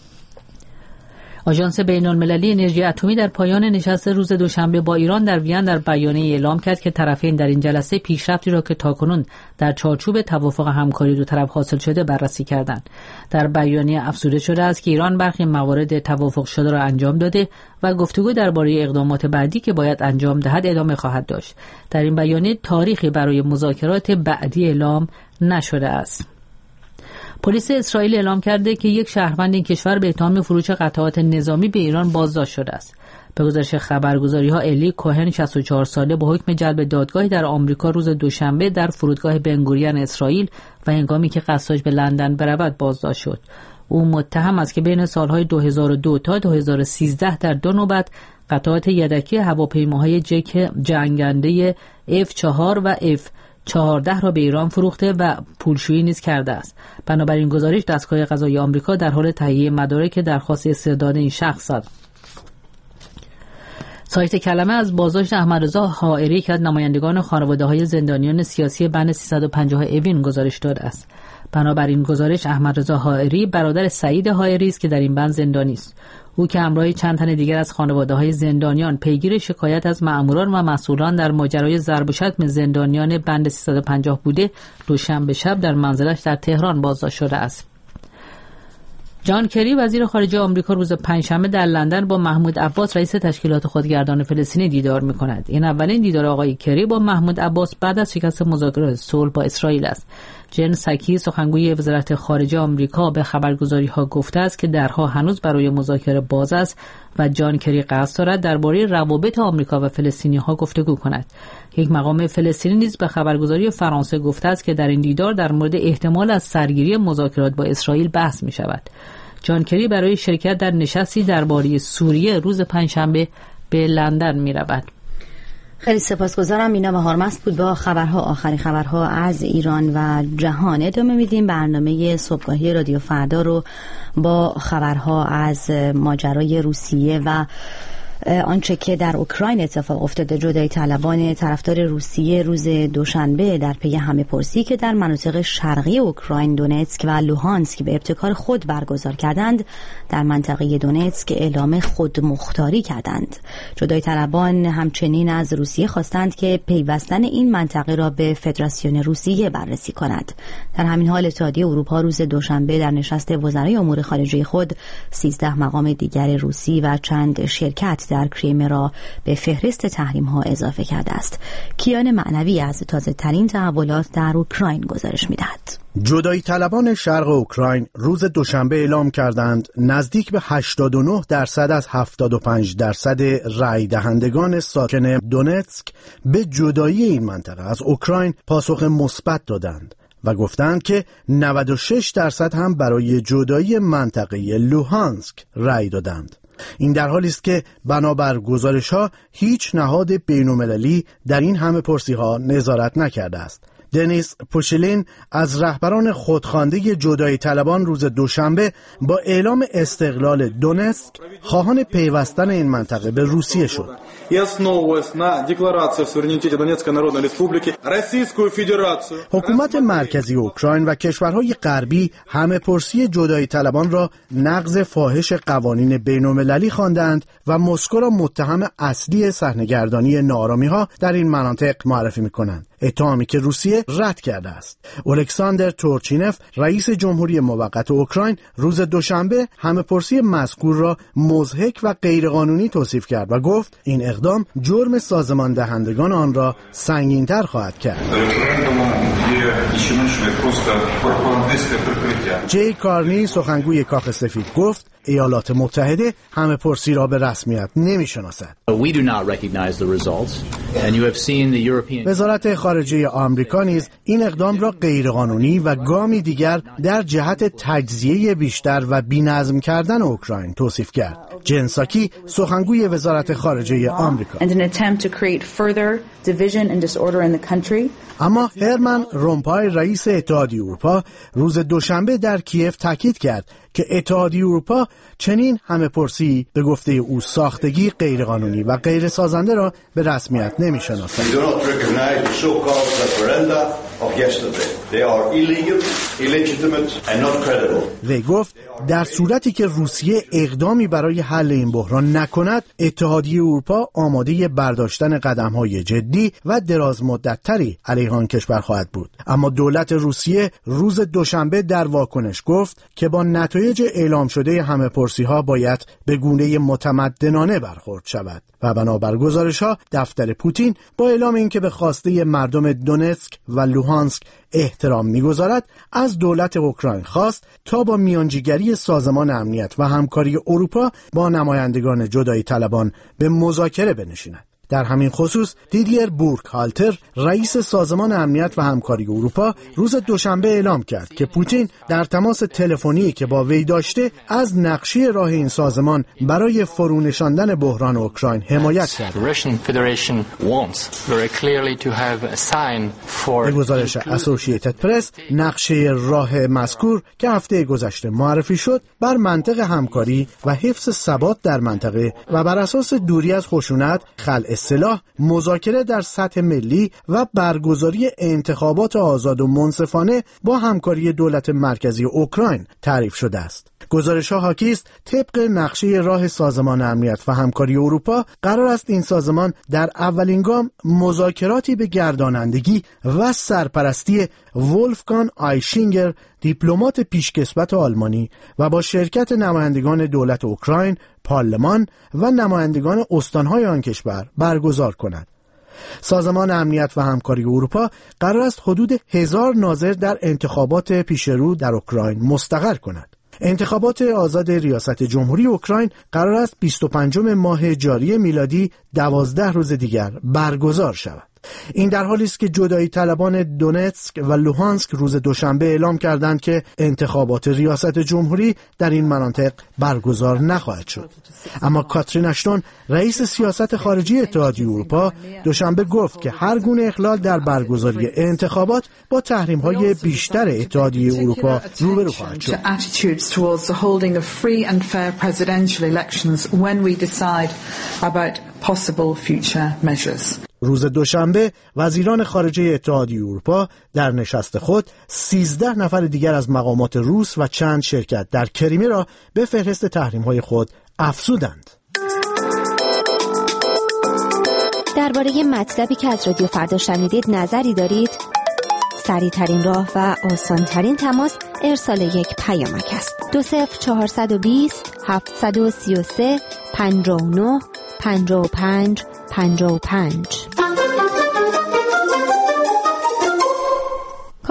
آژانس بین‌المللی انرژی اتمی در پایان نشست روز دوشنبه با ایران در وین در بیانیه اعلام کرد که طرفین در این جلسه پیشرفتی را که تاکنون در چارچوب توافق همکاری دو طرف حاصل شده بررسی کردند. در بیانیه افزوده شده است که ایران برخی موارد توافق شده را انجام داده و گفتگو درباره اقدامات بعدی که باید انجام دهد ادامه خواهد داشت. در این بیانیه تاریخی برای مذاکرات بعدی اعلام نشده است. پلیس اسرائیل اعلام کرده که یک شهروند این کشور به اتهام فروش قطعات نظامی به ایران بازداشت شده است. به گزارش خبرگزاری‌ها الی کوهن شصت و چهار ساله با حکم جلب دادگاهی در آمریکا روز دوشنبه در فرودگاه بن‌گوریون اسرائیل و هنگامی که قصدش به لندن برود بازداشت شد. او متهم است که بین سالهای دو هزار و دو تا دو هزار و سیزده در دو نوبت قطعات یدکی هواپیماهای جک جنگنده اف چهار و اف چهارده را به ایران فروخته و پولشویی نیز کرده است. بنابراین گزارش دستگاه قضایی آمریکا در حال تهیه مدارک درخواست استرداد این شخص است. سایت کلمه از بازداشت احمدرضا حائری که از نمایندگان خانواده‌های زندانیان سیاسی بند سیصد و پنجاه اوین گزارش داده است. بنابراین گزارش احمدرضا حائری برادر سعید حائری است که در این بند زندانی است. او که همراه چند تن دیگر از خانواده‌های زندانیان پیگیر شکایت از مأموران و مسئولان در ماجرای ضرب و شتم زندانیان بند سیصد و پنجاه بوده، دوشنبه شب در منزلش در تهران بازداشت شده است. جان کری وزیر خارجه آمریکا روز پنجشنبه در لندن با محمود عباس رئیس تشکیلات خودگردان فلسطینی دیدار می‌کند. این اولین دیدار آقای کری با محمود عباس بعد از شکست مذاکرات صلح با اسرائیل است. جن ساکی سخنگوی وزارت خارجه آمریکا به خبرگزاری‌ها گفته است که درها هنوز برای مذاکره باز است و جان کری قصد دارد درباره روابط آمریکا و فلسطینی‌ها گفتگو کند. یک مقام فلسطینی نیز به خبرگزاری فرانسه گفته است که در این دیدار در مورد احتمال از سرگیری مذاکرات با اسرائیل بحث می‌شود. جان کری برای شرکت در نشستی درباره سوریه روز پنجشنبه به لندن می‌رود. خیلی سپاسگزارم. مینا بهارمه بود با خبرها، آخرین خبرها از ایران و جهان. ادامه میدیم برنامه صبحگاهی رادیو فردا رو با خبرها از ماجرای روسیه و آنچه که در اوکراین اتفاق افتاده. جدایی طلبان طرفدار روسیه روز دوشنبه در پی همه پرسی که در مناطق شرقی اوکراین دونتسک و لوهانسک به ابتکار خود برگزار کردند، در منطقه دونتسک اعلام خودمختاری کردند. جدایی طلبان همچنین از روسیه خواستند که پیوستن این منطقه را به فدراسیون روسیه بررسی کند. در همین حال اتحادیه اروپا روز دوشنبه در نشست وزرای امور خارجه خود سیزده مقام دیگر روسی و چند شرکت در کریمه را به فهرست تحریم ها اضافه کرده است. کیان معنوی از تازه ترین تحولات در اوکراین گزارش می‌دهد. جدایی طلبان شرق اوکراین روز دوشنبه اعلام کردند نزدیک به هشتاد و نه درصد از هفتاد و پنج درصد رای دهندگان ساکن دونتسک به جدایی این منطقه از اوکراین پاسخ مثبت دادند و گفتند که نود و شش درصد هم برای جدایی منطقه لوهانسک رای دادند. این در حالی است که بنابر گزارش‌ها هیچ نهاد بین‌المللی در این همه پرسی‌ها نظارت نکرده است. دنیس پوشیلین از رهبران خودخوانده جدایی طلبان روز دوشنبه با اعلام استقلال دونتسک خواهان پیوستن این منطقه به روسیه شد. حکومت مرکزی اوکراین و کشورهای غربی همه پرسی جدایی طلبان را نقض فاحش قوانین بین‌المللی خواندند و مسکو را متهم اصلی صحنه‌گردانی ناآرامی‌ها در این مناطق معرفی می‌کنند. اتهامی که روسیه رد کرده است. الکساندر تورچینف رئیس جمهوری موقت اوکراین روز دوشنبه همه‌پرسی مذکور را مضحک و غیرقانونی توصیف کرد و گفت این اقدام جرم سازمان دهندگان آن را سنگین‌تر خواهد کرد. جی کارنی سخنگوی کاخ سفید گفت ایالات متحده همه پرسی را به رسمیت نمی‌شناسد. وزارت خارجه آمریکا نیز این اقدام را غیرقانونی و گامی دیگر در جهت تجزیه بیشتر و بی‌نظم کردن اوکراین توصیف کرد. جن ساکی سخنگوی وزارت خارجه آمریکا. اما هرمن رومپای رئیس اتحادیه اروپا روز دوشنبه در کیف تاکید کرد که اتحادیه اروپا چنین همه پرسی به گفته او ساختگی غیرقانونی و غیر سازنده را به رسمیت نمی‌شناسد. وی گفت در صورتی که روسیه اقدامی برای حل این بحران نکند، اتحادیه اروپا آماده برداشتن قدم‌های جدی و دراز مدت‌تری علیه آن کشور خواهد بود. اما دولت روسیه روز دوشنبه در واکنش گفت که با نتایج اعلام شده همه پرسی‌ها باید به گونه متمدنانه برخورد شود و بنابر گزارش‌ها دفتر پوتین با اعلام اینکه به خواسته مردم دونتسک و لوهانسک احترام می‌گذارد از دولت اوکراین خواست تا با میانجیگری سازمان امنیت و همکاری اروپا با نمایندگان جدایی طلبان به مذاکره بنشیند. در همین خصوص دیدیر بورکهالتر رئیس سازمان امنیت و همکاری اروپا روز دوشنبه اعلام کرد که پوتین در تماس تلفنی که با وی داشته از نقشه راه این سازمان برای فرونشاندن بحران اوکراین حمایت کرد. به گزارش اسوسییتد پرس نقشه راه مذکور که هفته گذشته معرفی شد بر منطق همکاری و حفظ ثبات در منطقه و بر اساس دوری از خشونت، خلع سلاح، مذاکره در سطح ملی و برگزاری انتخابات آزاد و منصفانه با همکاری دولت مرکزی اوکراین تعریف شده است. گزارش‌ها حاکی است طبق نقشه راه سازمان امنیت و همکاری اروپا قرار است این سازمان در اولین گام مذاکراتی به گردانندگی و سرپرستی ولفگان آیشینگر دیپلمات پیشکسوت آلمانی و با شرکت نمایندگان دولت اوکراین، پارلمان و نمایندگان استان‌های آن کشور برگزار کند. سازمان امنیت و همکاری اروپا قرار است حدود هزار ناظر در انتخابات پیشرو در اوکراین مستقر کند. انتخابات آزاد ریاست جمهوری اوکراین قرار است بیست و پنجم ماه جاری میلادی دوازده روز دیگر برگزار شود. این در حالی است که جدایی طلبان دونتسک و لوهانسک روز دوشنبه اعلام کردند که انتخابات ریاست جمهوری در این مناطق برگزار نخواهد شد. اما کاترین اشتون رئیس سیاست خارجی اتحادیه اروپا دوشنبه گفت که هر گونه اخلال در برگزاری انتخابات با تحریم‌های بیشتر اتحادیه اروپا روبرو خواهد شد. روز دوشنبه وزیران خارجه اتحادیه اروپا در نشست خود سیزده نفر دیگر از مقامات روس و چند شرکت در کریمه را به فهرست تحریم‌های خود افزودند. درباره مطلبی که از رادیو فردا شنیدید نظری دارید؟ سریع‌ترین راه و آسان‌ترین تماس ارسال یک پیامک است. دو صفر چهارصد و بیست هفتصد و سی و سه پنجاه و نه پنجاه و پنج پنجاه و پنج.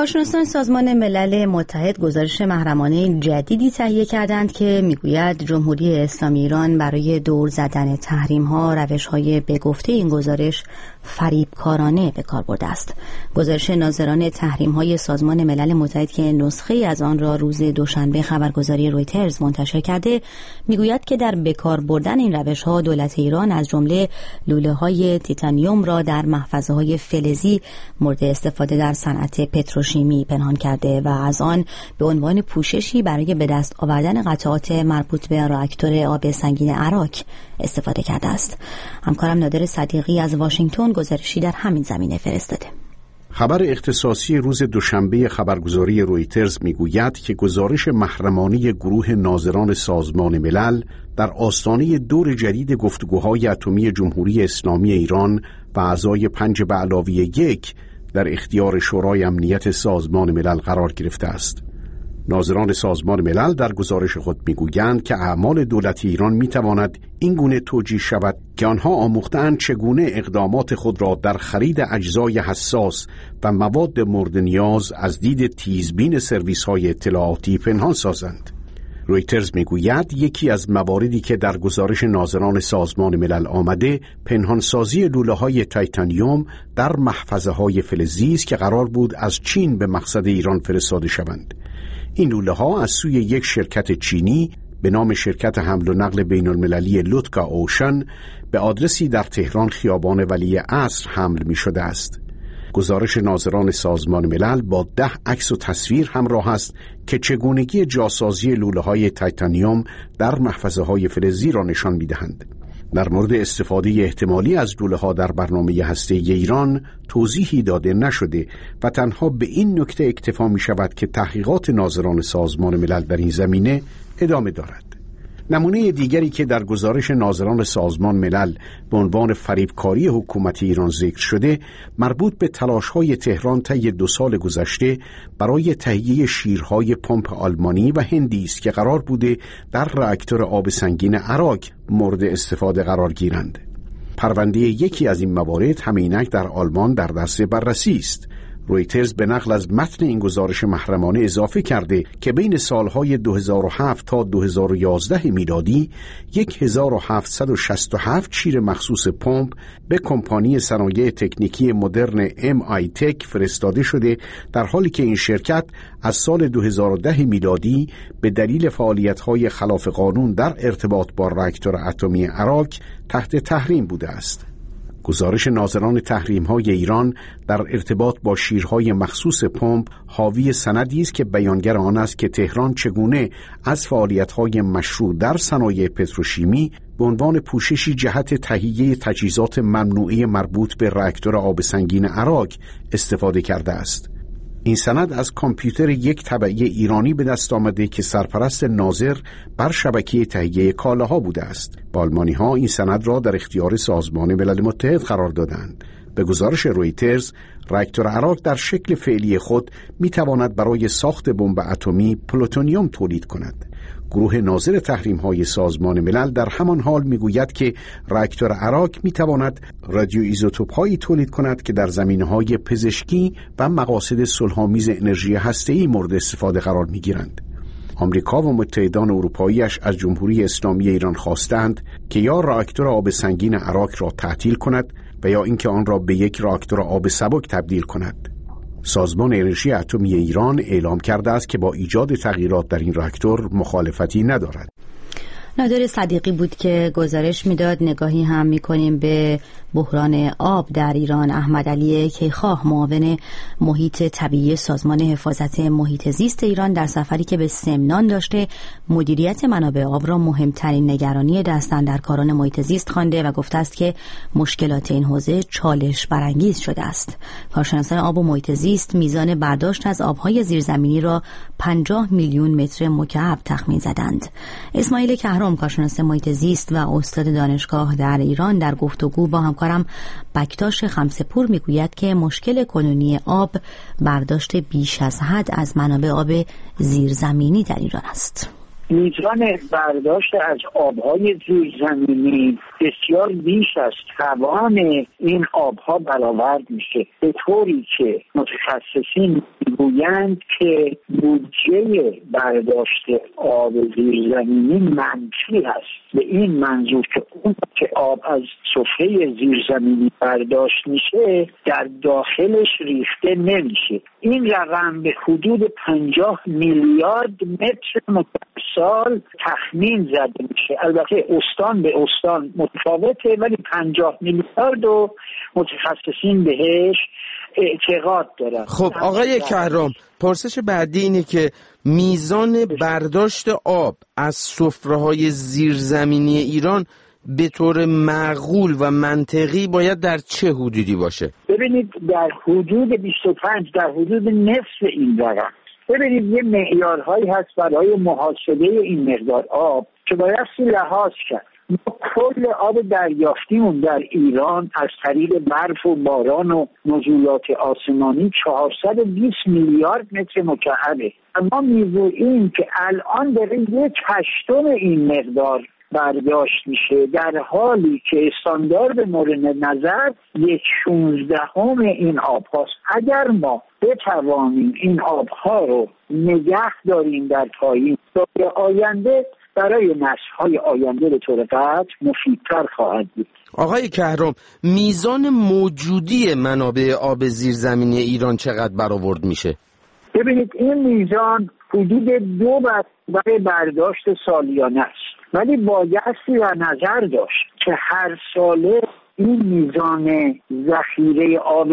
کارشناسان سازمان ملل متحد گزارش محرمانه جدیدی تهیه کردند که میگوید جمهوری اسلامی ایران برای دور زدن تحریم‌ها روش‌های به گفته این گزارش فریبکارانه به کار برده است. گزارش ناظران تحریم‌های سازمان ملل متحد که نسخه‌ای از آن را روز دوشنبه خبرگزاری رویترز منتشر کرده میگوید که در به کار بردن این روش‌ها دولت ایران از جمله لوله‌های تیتانیوم را در محفظه‌های فلزی مورد استفاده در صنعت پتروشیمی پنهان کرده و از آن به عنوان پوششی برای به دست آوردن قطعات مربوط به راکتور آب سنگین عراق استفاده کرده است. همکارم نادر صدیقی از واشنگتن گزارشی در همین زمینه فرستاده. خبر اختصاصی روز دوشنبه خبرگزاری رویترز میگوید که گزارش محرمانه گروه ناظران سازمان ملل در آستانه دور جدید گفتگوهای اتمی جمهوری اسلامی ایران و اعضای پنج به علاوه یک در اختیار شورای امنیت سازمان ملل قرار گرفته است. ناظران سازمان ملل در گزارش خود میگویند که اعمال دولت ایران میتواند این گونه توجیه شود که آنها آموخته‌اند چگونه اقدامات خود را در خرید اجزای حساس و مواد مورد نیاز از دید تیزبین سرویس‌های اطلاعاتی پنهان سازند. رویترز میگوید یکی از مواردی که در گزارش ناظران سازمان ملل آمده پنهانسازی لوله‌های تیتانیوم در محفظه‌های فلزی است که قرار بود از چین به مقصد ایران فرستاده شوند. این لوله‌ها از سوی یک شرکت چینی به نام شرکت حمل و نقل بین المللی لوتکا اوشن به آدرسی در تهران خیابان ولی عصر حمل می شده است. گزارش ناظران سازمان ملل با ده عکس و تصویر همراه است که چگونگی جاسازی لوله‌های تیتانیوم در محفظه‌های فلزی را نشان می‌دهند. در مورد استفاده احتمالی از لوله‌ها در برنامه هسته‌ای ایران توضیحی داده نشده و تنها به این نکته اکتفا می‌شود که تحقیقات ناظران سازمان ملل در این زمینه ادامه دارد. نمونه دیگری که در گزارش ناظران سازمان ملل به عنوان فریبکاری حکومت ایران ذکر شده مربوط به تلاش‌های تهران طی دو سال گذشته برای تهیه شیرهای پمپ آلمانی و هندی است که قرار بوده در راکتور آب سنگین عراق مورد استفاده قرار گیرند. پرونده یکی از این موارد همینک در آلمان در دست بررسی است. رویترز به نقل از متن این گزارش محرمانه اضافه کرده که بین سالهای دو هزار و هفت تا دو هزار و یازده میلادی هزار و هفتصد و شصت و هفت شیر مخصوص پمپ به کمپانی صنایع تکنیکی مدرن ام آی تک فرستاده شده، در حالی که این شرکت از سال دو هزار و ده میلادی به دلیل فعالیت‌های خلاف قانون در ارتباط با راکتور اتمی عراق تحت تحریم بوده است. گزارش ناظران تحریم‌های ایران در ارتباط با شیرهای مخصوص پمپ حاوی سندی است که بیانگر آن است که تهران چگونه از فعالیت‌های مشروع در صنایع پتروشیمی به عنوان پوششی جهت تهیه تجهیزات ممنوعه مربوط به راکتور آب سنگین عراق استفاده کرده است. این سند از کامپیوتر یک تبعی ایرانی به دست آمده که سرپرست ناظر بر شبکه تهیه کالاها بوده است. آلمانی ها این سند را در اختیار سازمان ملل متحد قرار دادند. به گزارش رویترز، راکتور عراق در شکل فعلی خود می تواند برای ساخت بمب اتمی پلوتونیوم تولید کند. گروه ناظر تحریم‌های سازمان ملل در همان حال می‌گوید که راکتور عراق می‌تواند رادیو ایزوتوپ‌هایی تولید کند که در زمینه‌های پزشکی و مقاصد صلح‌آمیز انرژی هسته‌ای مورد استفاده قرار می‌گیرند. آمریکا و متحدان اروپایی‌اش از جمهوری اسلامی ایران خواستند که یا راکتور آب سنگین عراق را تعطیل کند و یا اینکه آن را به یک راکتور آب سبک تبدیل کند. سازمان انرژی اتمی ایران اعلام کرده است که با ایجاد تغییرات در این راکتور مخالفتی ندارد. نادر صدیقی بود که گزارش میداد. نگاهی هم میکنیم به بحران آب در ایران. احمد علی کیخواه، معاون محیط طبیعی سازمان حفاظت محیط زیست ایران، در سفری که به سمنان داشته مدیریت منابع آب را مهمترین نگرانی دستاندرکاران محیط زیست خوانده و گفته است که مشکلات این حوزه چالش برانگیز شده است. کارشناسان آب و محیط زیست میزان برداشت از آبهای زیرزمینی را پنجاه میلیون متر مکعب تخمین زدند. اسماعیل کهرام، کارشناس محیط زیست و استاد دانشگاه در ایران، در گفتگو با همکارم بکتاش خمسه‌پور میگوید که مشکل کنونی آب برداشت بیش از حد از منابع آب زیرزمینی در ایران است. میزان برداشت از آبهای زیرزمینی بسیار بیش از توان این آبها برآورد میشه، به طوری که متخصصین میگویند که بودجه برداشت آب زیرزمینی منفی هست، به این منظور که اون که آب از سفره زیرزمینی برداشت میشه در داخلش ریخته نمیشه. این رقم به حدود پنجاه میلیارد متر مکعب سال تخمین زده میشه. البته استان به استان متفاوته، ولی پنجاه میلیارد و متخصصین بهش اعتقاد دارن. خب آقای کهرام، پرسش بعدی اینه که میزان برداشت آب از سفره‌های زیرزمینی ایران به طور معقول و منطقی باید در چه حدودی باشه؟ ببینید در حدود بیست و پنج، در حدود نصف این رقم. ببینید یه معیارهایی هست برای محاسبه این مقدار آب که بایستی لحاظ کرد. ما کل آب دریافتیمون در ایران از طریق برف و باران و نزولات آسمانی چهارصد و بیست میلیارد متر مکعبه. اما میگوییم که الان داره یک هشتم این مقدار برداشت میشه، در حالی که استاندارد مورد نظر یک شونزدهم این آب هاست. اگر ما بتوانیم این آبها رو نگه داریم در پایین، در آینده برای نسل‌های آینده به طور قطع مفیدتر خواهد بود. آقای کهرام، میزان موجودی منابع آب زیرزمینی ایران چقدر برآورد میشه؟ ببینید این میزان حدود دو برابر برداشت سالیانه است، ولی بایستی در نظر داشت که هر ساله این میزان ذخیره آب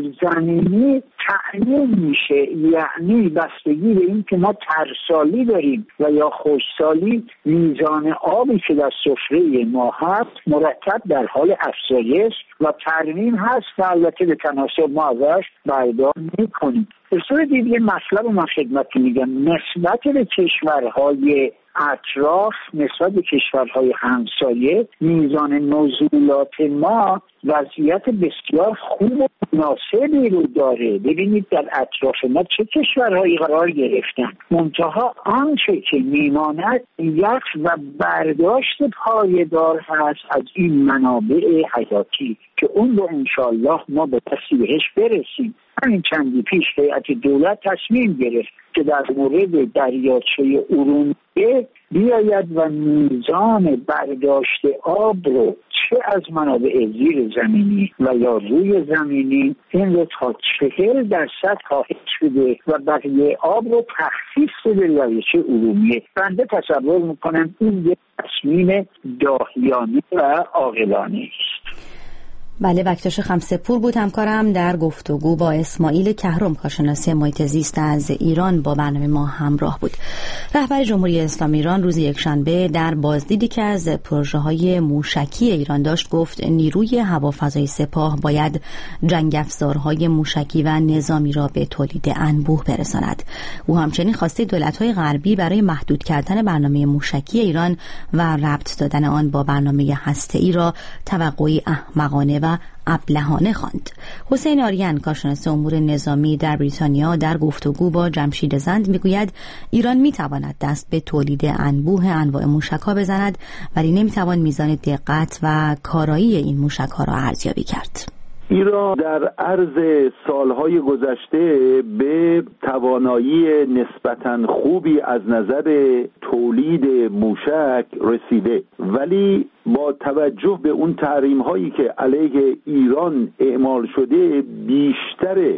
زیرزمینی تأمین میشه، یعنی بستگی به این که ما ترسالی داریم و یا خشکسالی، میزان آبی که در سفره ما هست مرتب در حال افزایش و ترمیم هست و البته به تناسب ما ازش بردار میکنیم. به صورت دیگه مطلب رو من خدمتتون میگم، نسبت به کشورهای اطراف، نسبت به کشورهای همسایه، میزان نزولات ما وضعیت بسیار خوب و مناسبی رو داره. ببینید در اطراف ما چه کشورهایی قرار گرفتن، منتها آنچه که میماند یخ و برداشت پایدار هست از این منابع حیاتی که اون رو انشالله ما به دستی بهش برسیم. همین چندی پیش هیئت دولت تصمیم گرفت که در مورد دریاچه ارومیه بیاید و میزان برداشت آب رو چه از منابع زیر زمینی و یا روی زمینی این رو تا چهل درصد کاهش بده و بقیه آب رو تخصیص بده دریاچه ارومیه. بنده تصور میکنم این یک تصمیم داهیانه و عاقلانه است. بله، بکتاش خمسه‌پور بود همکارم در گفتگو با اسماعیل کهرم، کارشناس محیط زیست از ایران، با برنامه ما همراه بود. رهبر جمهوری اسلامی ایران روز یکشنبه در بازدیدی که از پروژه‌های موشکی ایران داشت گفت نیروی هوافضای سپاه باید جنگ افزارهای موشکی و نظامی را به تولید انبوه برساند. او همچنین خواسته دولت‌های غربی برای محدود کردن برنامه موشکی ایران و ربط دادن آن با برنامه هسته‌ای را توقعی احمقانه و ابلهانه خواند. حسین آریان، کارشناس امور نظامی در بریتانیا، در گفتگو با جمشید زند میگوید ایران میتواند دست به تولید انبوه انواع موشک‌ها بزند، ولی نمیتوان میزان دقت و کارایی این موشک‌ها را ارزیابی کرد. ایران در عرض سالهای گذشته به توانایی نسبتاً خوبی از نظر تولید موشک رسیده، ولی با توجه به اون تحریم هایی که علیه ایران اعمال شده، بیشتر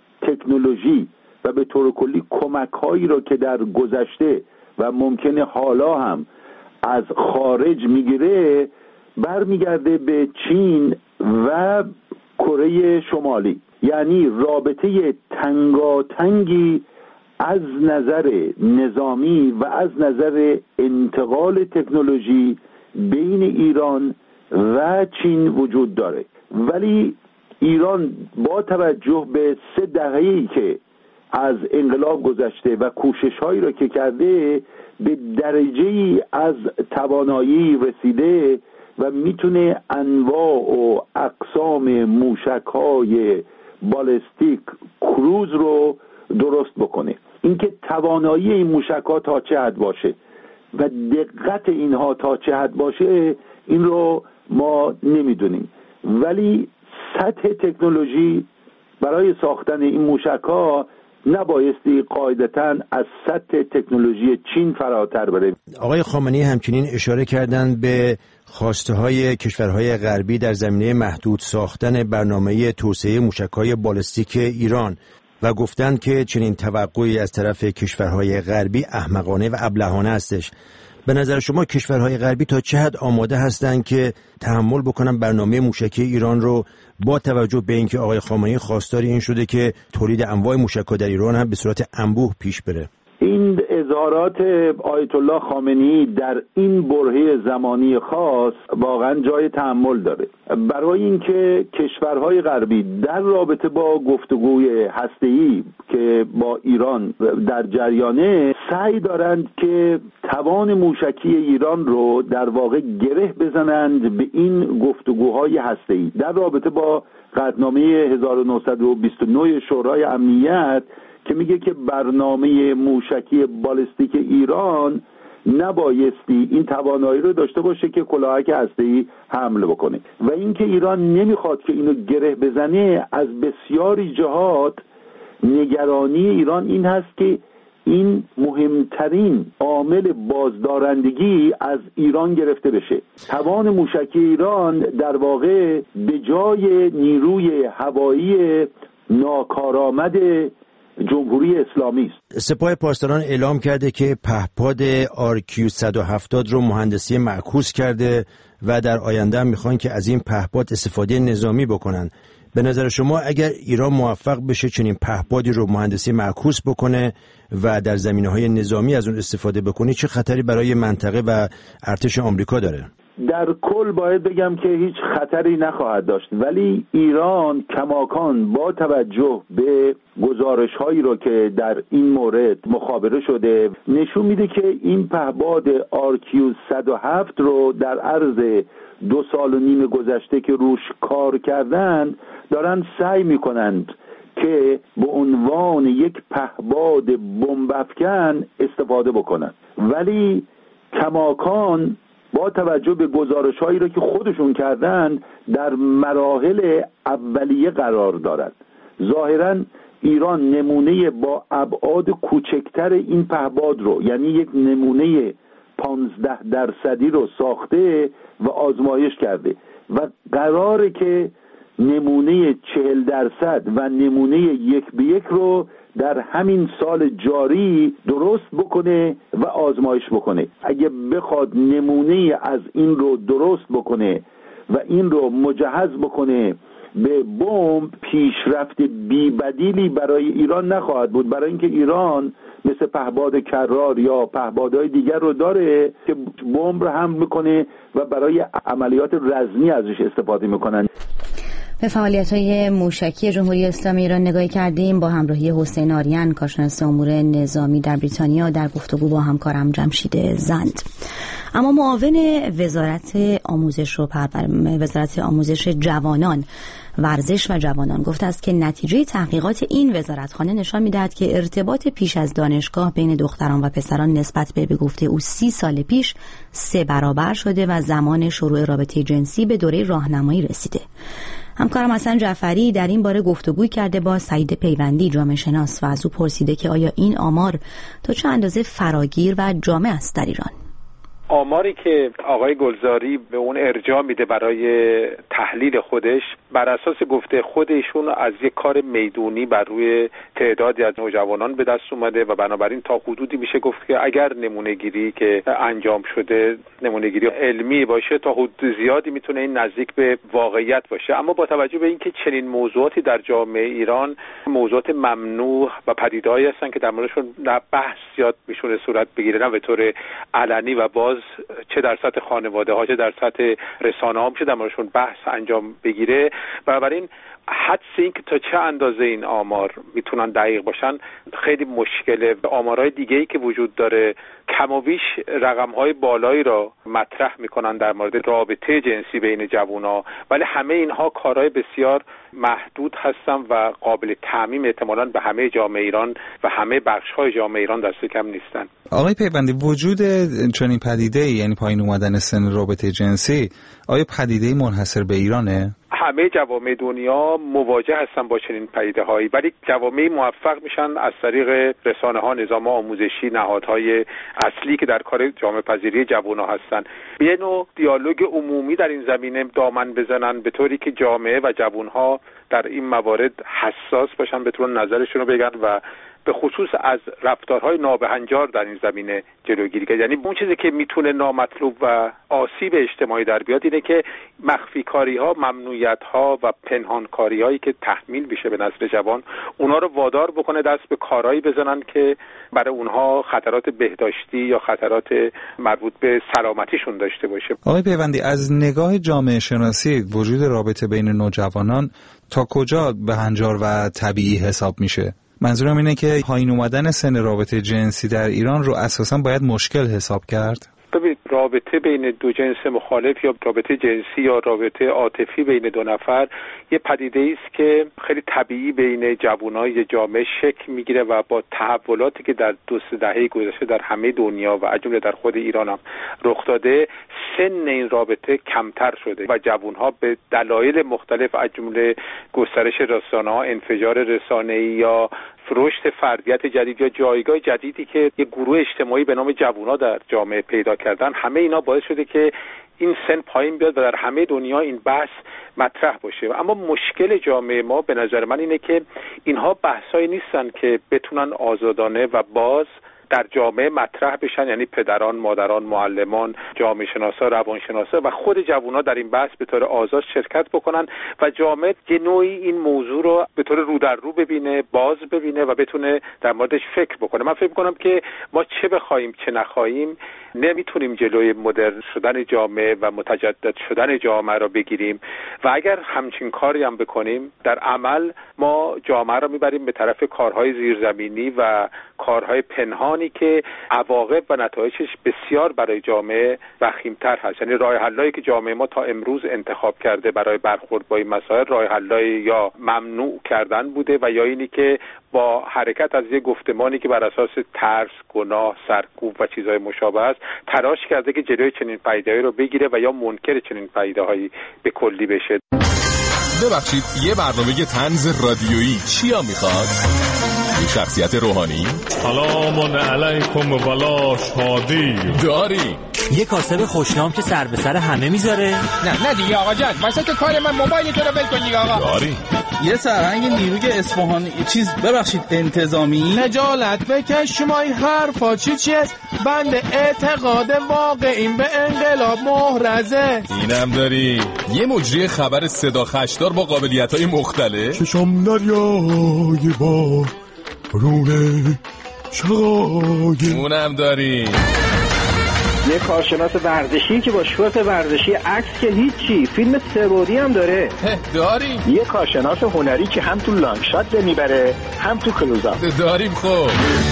تکنولوژی و به طور کلی کمک هایی را که در گذشته و ممکنه حالا هم از خارج میگیره برمیگرده به چین و کره شمالی. یعنی رابطه تنگاتنگی از نظر نظامی و از نظر انتقال تکنولوژی بین ایران و چین وجود داره، ولی ایران با توجه به سه دهه‌ای که از انقلاب گذشته و کوشش‌هایی را که کرده به درجه‌ای از توانایی رسیده و میتونه انواع و اقسام موشک‌های بالستیک کروز رو درست بکنه. اینکه توانایی این موشک‌ها تا چه حد باشه و دقت اینها تا چه حد باشه، این رو ما نمیدونیم. ولی سطح تکنولوژی برای ساختن این موشک‌ها نبایستی قاعدتاً از سطح تکنولوژی چین فراتر بره. آقای خامنه‌ای همچنین اشاره کردند به خواسته‌های کشورهای غربی در زمینه محدود ساختن برنامه توسعه موشک‌های بالستیک ایران و گفتند که چنین توقعی از طرف کشورهای غربی احمقانه و ابلهانه هستش. به نظر شما کشورهای غربی تا چه حد آماده هستند که تحمل بکنن برنامه موشکی ایران رو، با توجه به اینکه آقای خامنه‌ای خواستار این شده که تولید انواع موشک‌ها در ایران هم به صورت انبوه پیش بره؟ این اظهارات آیت الله خامنه‌ای در این برهه زمانی خاص واقعا جای تأمل داره، برای اینکه کشورهای غربی در رابطه با گفتگوی هسته‌ای که با ایران در جریانه سعی دارند که توان موشکی ایران رو در واقع گره بزنند به این گفتگوهای هسته‌ای در رابطه با قطعنامه هزار و نهصد و بیست و نه شورای امنیت که میگه که برنامه موشکی بالستیک ایران نبایستی این توانایی رو داشته باشه که کلاهک هسته‌ای حمله بکنه و اینکه ایران نمیخواد که اینو گره بزنه. از بسیاری جهات نگرانی ایران این هست که این مهمترین عامل بازدارندگی از ایران گرفته بشه. توان موشکی ایران در واقع به جای نیروی هوایی ناکارآمد جمهوری اسلامی است. سپاه پاسداران اعلام کرده که پهپاد آر کیو صد و هفتاد رو مهندسی معکوس کرده و در آینده هم میخوان که از این پهپاد استفاده نظامی بکنن. به نظر شما اگر ایران موفق بشه چنین پهپادی رو مهندسی معکوس بکنه و در زمینه‌های نظامی از اون استفاده بکنه، چه خطری برای منطقه و ارتش آمریکا داره؟ در کل باید بگم که هیچ خطری نخواهد داشت، ولی ایران کماکان با توجه به گزارش هایی رو که در این مورد مخابره شده نشون میده که این پهپاد آر کیو صد و هفت رو در عرض دو سال و نیم گذشته که روش کار کردن دارن سعی میکنند که به عنوان یک پهپاد بمب افکن استفاده بکنن، ولی کماکان با توجه به گزارش هایی رو که خودشون کردن در مراحل اولیه قرار دارد. ظاهراً ایران نمونه با ابعاد کوچکتر این پهپاد رو، یعنی یک نمونه پانزده درصدی رو ساخته و آزمایش کرده و قراره که نمونه چهل درصد و نمونه یک به یک رو در همین سال جاری درست بکنه و آزمایش بکنه. اگه بخواد نمونه از این رو درست بکنه و این رو مجهز بکنه به بمب، پیشرفت بی‌بدیلی برای ایران نخواهد بود، برای اینکه ایران مثل پهپاد کرار یا پهپادهای دیگر رو داره که بمب رو حمل میکنه و برای عملیات رزمی ازش استفاده میکنن. به فعالیت‌های موشکی جمهوری اسلامی ایران نگاهی کردیم با همراهی حسین آریان، کارشناس امور نظامی در بریتانیا، در گفتگو با همکارم جمشید زند. اما معاون وزارت آموزش و پرورش وزارت آموزش جوانان، ورزش و جوانان گفته است که نتیجه تحقیقات این وزارتخانه نشان می‌دهد که ارتباط پیش از دانشگاه بین دختران و پسران نسبت به به گفته او سی سال پیش سه برابر شده و زمان شروع رابطه جنسی به دوره راهنمایی رسیده. همکارم حسن جعفری در این باره گفتگوی کرده با سعید پیوندی، جامعه شناس، و از او پرسیده که آیا این آمار تا چه اندازه فراگیر و جامع است در ایران. آماری که آقای گلزاری به اون ارجاع میده برای تحلیل خودش بر اساس گفته خود ایشون از یک کار میدونی بر روی تعدادی از نوجوانان به دست اومده و بنابراین تا حدودی میشه گفت که اگر نمونه گیری که انجام شده نمونه گیری علمی باشه تا حدود زیادی میتونه این نزدیک به واقعیت باشه. اما با توجه به اینکه چنین موضوعاتی در جامعه ایران موضوعات ممنوع و پدیده‌ای هستن که در موردشون نه بحث زیاد میشونه صورت بگیره، نه به طور علنی و باز چه در سطح خانواده ها چه در سطح رسانه ها میشه در موردشون بحث انجام بگیره، بنابراین حدس این که تا چه اندازه این آمار میتونن دقیق باشن خیلی مشکله. آمارهای دیگه‌ای که وجود داره کم و بیش رقم‌های بالایی را مطرح میکنن در مورد رابطه جنسی بین جوونا، ولی همه اینها کارهای بسیار محدود هستن و قابل تعمیم احتمالاً به همه جامعه ایران و همه بخش‌های جامعه ایران دست کم نیستن. آقای پیوندی، وجود چنین پدیده‌ای یعنی پایین اومدن سن رابطه جنسی آیا پدیده‌ای منحصر به ایرانه؟ همه جوامع دنیا مواجه هستن با چنین پدیده‌هایی، ولی جوامع موفق میشن از طریق رسانه‌ها، نظام آموزشی، نهادهای اصلی که در کار جامعه پذیری جوان‌ها هستن، یه نوع دیالوگ عمومی در این زمینه دامن بزنن به طوری که جامعه و جوان‌ها در این موارد حساس باشن، بتونن نظرشون رو بگن و به خصوص از رفتارهای نابهنجار در این زمینه جلوگیری کرد. یعنی اون چیزی که میتونه نامطلوب و آسیب اجتماعی در بیاد اینه که مخفی کاری ها، ممنوعیت ها و پنهان کاری هایی که تحمیل میشه به نسل جوان، اونا رو وادار بکنه دست به کارهایی بزنن که برای اونها خطرات بهداشتی یا خطرات مربوط به سلامتیشون داشته باشه. آقای پیوندی، از نگاه جامعه شناسی وجود رابطه بین نوجوانان تا کجا بهنجار و طبیعی حساب میشه؟ منظورم اینه که پایین اومدن سن رابطه جنسی در ایران رو اساساً باید مشکل حساب کرد. ببینید، رابطه بین دو جنس مخالف یا رابطه جنسی یا رابطه عاطفی بین دو نفر یه پدیده است که خیلی طبیعی بین جوانای جامعه شکل میگیره و با تحولاتی که در دو سه دهه گذشته در همه دنیا و از جمله در خود ایران هم رخ داده، سن این رابطه کمتر شده و جوانها به دلایل مختلف از جمله گسترش رسانه‌ها، انفجار رسانه‌ای یا رشد فردیت جدید یا جایگاه جدیدی که یک گروه اجتماعی به نام جوونا در جامعه پیدا کردن، همه اینا باعث شده که این سن پایین بیاد و در همه دنیا این بحث مطرح باشه. اما مشکل جامعه ما به نظر من اینه که اینها بحثایی نیستن که بتونن آزادانه و باز در جامعه مطرح بشن، یعنی پدران، مادران، معلمان، جامعه شناسا، روانشناسا و خود جوونا در این بحث به طور آزاد شرکت بکنن و جامعه یه نوعی این موضوع رو به طور رو در رو ببینه، باز ببینه و بتونه در موردش فکر بکنه. من فکر می‌کنم که ما چه بخوایم چه نخواهیم نمیتونیم جلوی مدرن شدن جامعه و متجدد شدن جامعه را بگیریم و اگر همچین کاری هم بکنیم در عمل ما جامعه را میبریم به طرف کارهای زیرزمینی و کارهای پنهانی که عواقب و نتایجش بسیار برای جامعه وخیم‌تر هست. یعنی راه حلایی که جامعه ما تا امروز انتخاب کرده برای برخورد با این مسائل راه حلای یا ممنوع کردن بوده و یا اینی که با حرکت از یک گفتمانی که بر اساس ترس، گناه، سرکوب و چیزهای مشابه است تلاش کرده که جلوی چنین پدیده‌ای رو بگیره و یا منکر چنین پدیده‌هایی به کلی بشه. ببخشید، یه برنامه طنز رادیویی چیا میخواد؟ این شخصیت روحانی؟ سلام علیکم ولا شادی داری؟ یه کاسب خوشنام که سر به سر همه میذاره؟ نه نه دیگه آقا جان، واسه کار من موبایل تو رو بل کن دیگه آقا. داری؟ یه سرهنگ نیروی اصفهانی چیز ببخشید انتظامی. خجالت بکش، شما این حرفا چی چیست؟ بند اعتقاد واقعیم به انقلاب محرزه. اینم داری؟ یه مجری خبر صدا خشدار با قابلیت‌های مختلف. چشم دریای با رونه شقای. اونم داری؟ یه کارشناس ورزشی که با شورت ورزشی عکس که هیچی، فیلم سه‌بعدی هم داره. داری؟ یه کارشناس هنری که هم تو لانگ شات میبره هم تو کلوزآپ. داریم. خب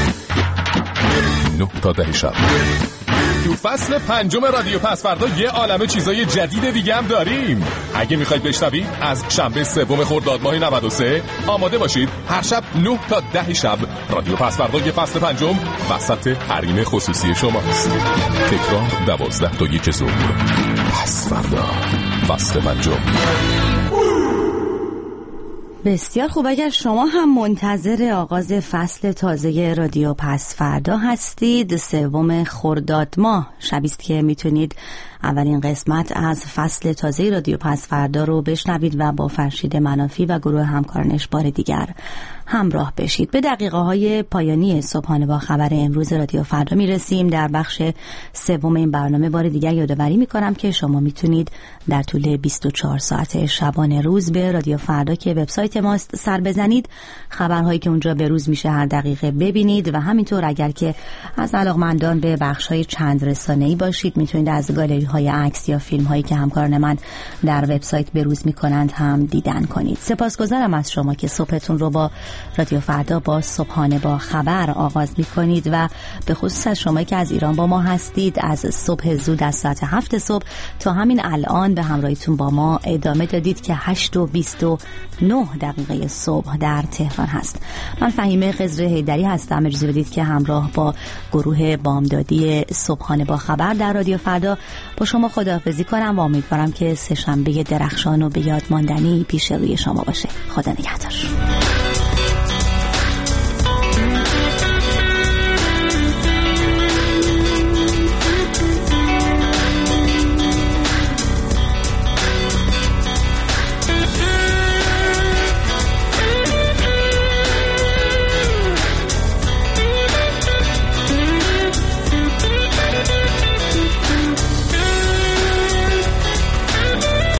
نه تا ده شب تو فصل پنجم رادیو پس فردا یه عالمه چیزای جدید دیگه هم داریم. اگه میخواید بشنوید از شنبه سوم خرداد ماه نود و سه آماده باشید. هر شب نه تا ده شب رادیو پس فردا یه فصل پنجم وسط حریم خصوصی شماست. تکرار دوازده تا یک ظهر. پس فردا فصل پنجم. بسیار خوب. اگر شما هم منتظر آغاز فصل تازه رادیو پس فردا هستید، سوم خرداد ماه شبی است که میتونید اولین قسمت از فصل تازه رادیو پس فردا رو بشنوید و با فرشید منافی و گروه همکارانش بار دیگر همراه بشید. به دقیقه های پایانی صبحانه با خبر امروز رادیو فردا میرسیم. در بخش سوم این برنامه بار دیگر یادآوری میکنم که شما میتونید در طول بیست و چهار ساعت شبانه روز به رادیو فردا که وبسایت ماست سر بزنید. خبرهایی که اونجا به روز میشه هر دقیقه ببینید و همینطور اگر که از علاقمندان به بخش های چند رسانه‌ای باشید میتونید از گالری های عکس یا فیلم هایی که همکاران من در وبسایت بروز میکنند هم دیدن کنید. سپاسگزارم از شما که صبحتون رو با رادیو فردا با صبحانه با خبر آغاز میکنید و به خصوص از شما که از ایران با ما هستید، از صبح زود از ساعت هفت صبح تا همین الان به همراهیتون با ما ادامه دادید که هشت و بیست و نه دقیقه صبح در تهران هست. من فهیمه خضر حیدری هستم. اجازه بدید که همراه با گروه بامدادی صبحانه با خبر در رادیو فردا با شما خداحافظی کنم و امیدوارم که سه‌شنبه درخشان و به یاد ماندنی پیش روی شما باشه. خدا نگهدار.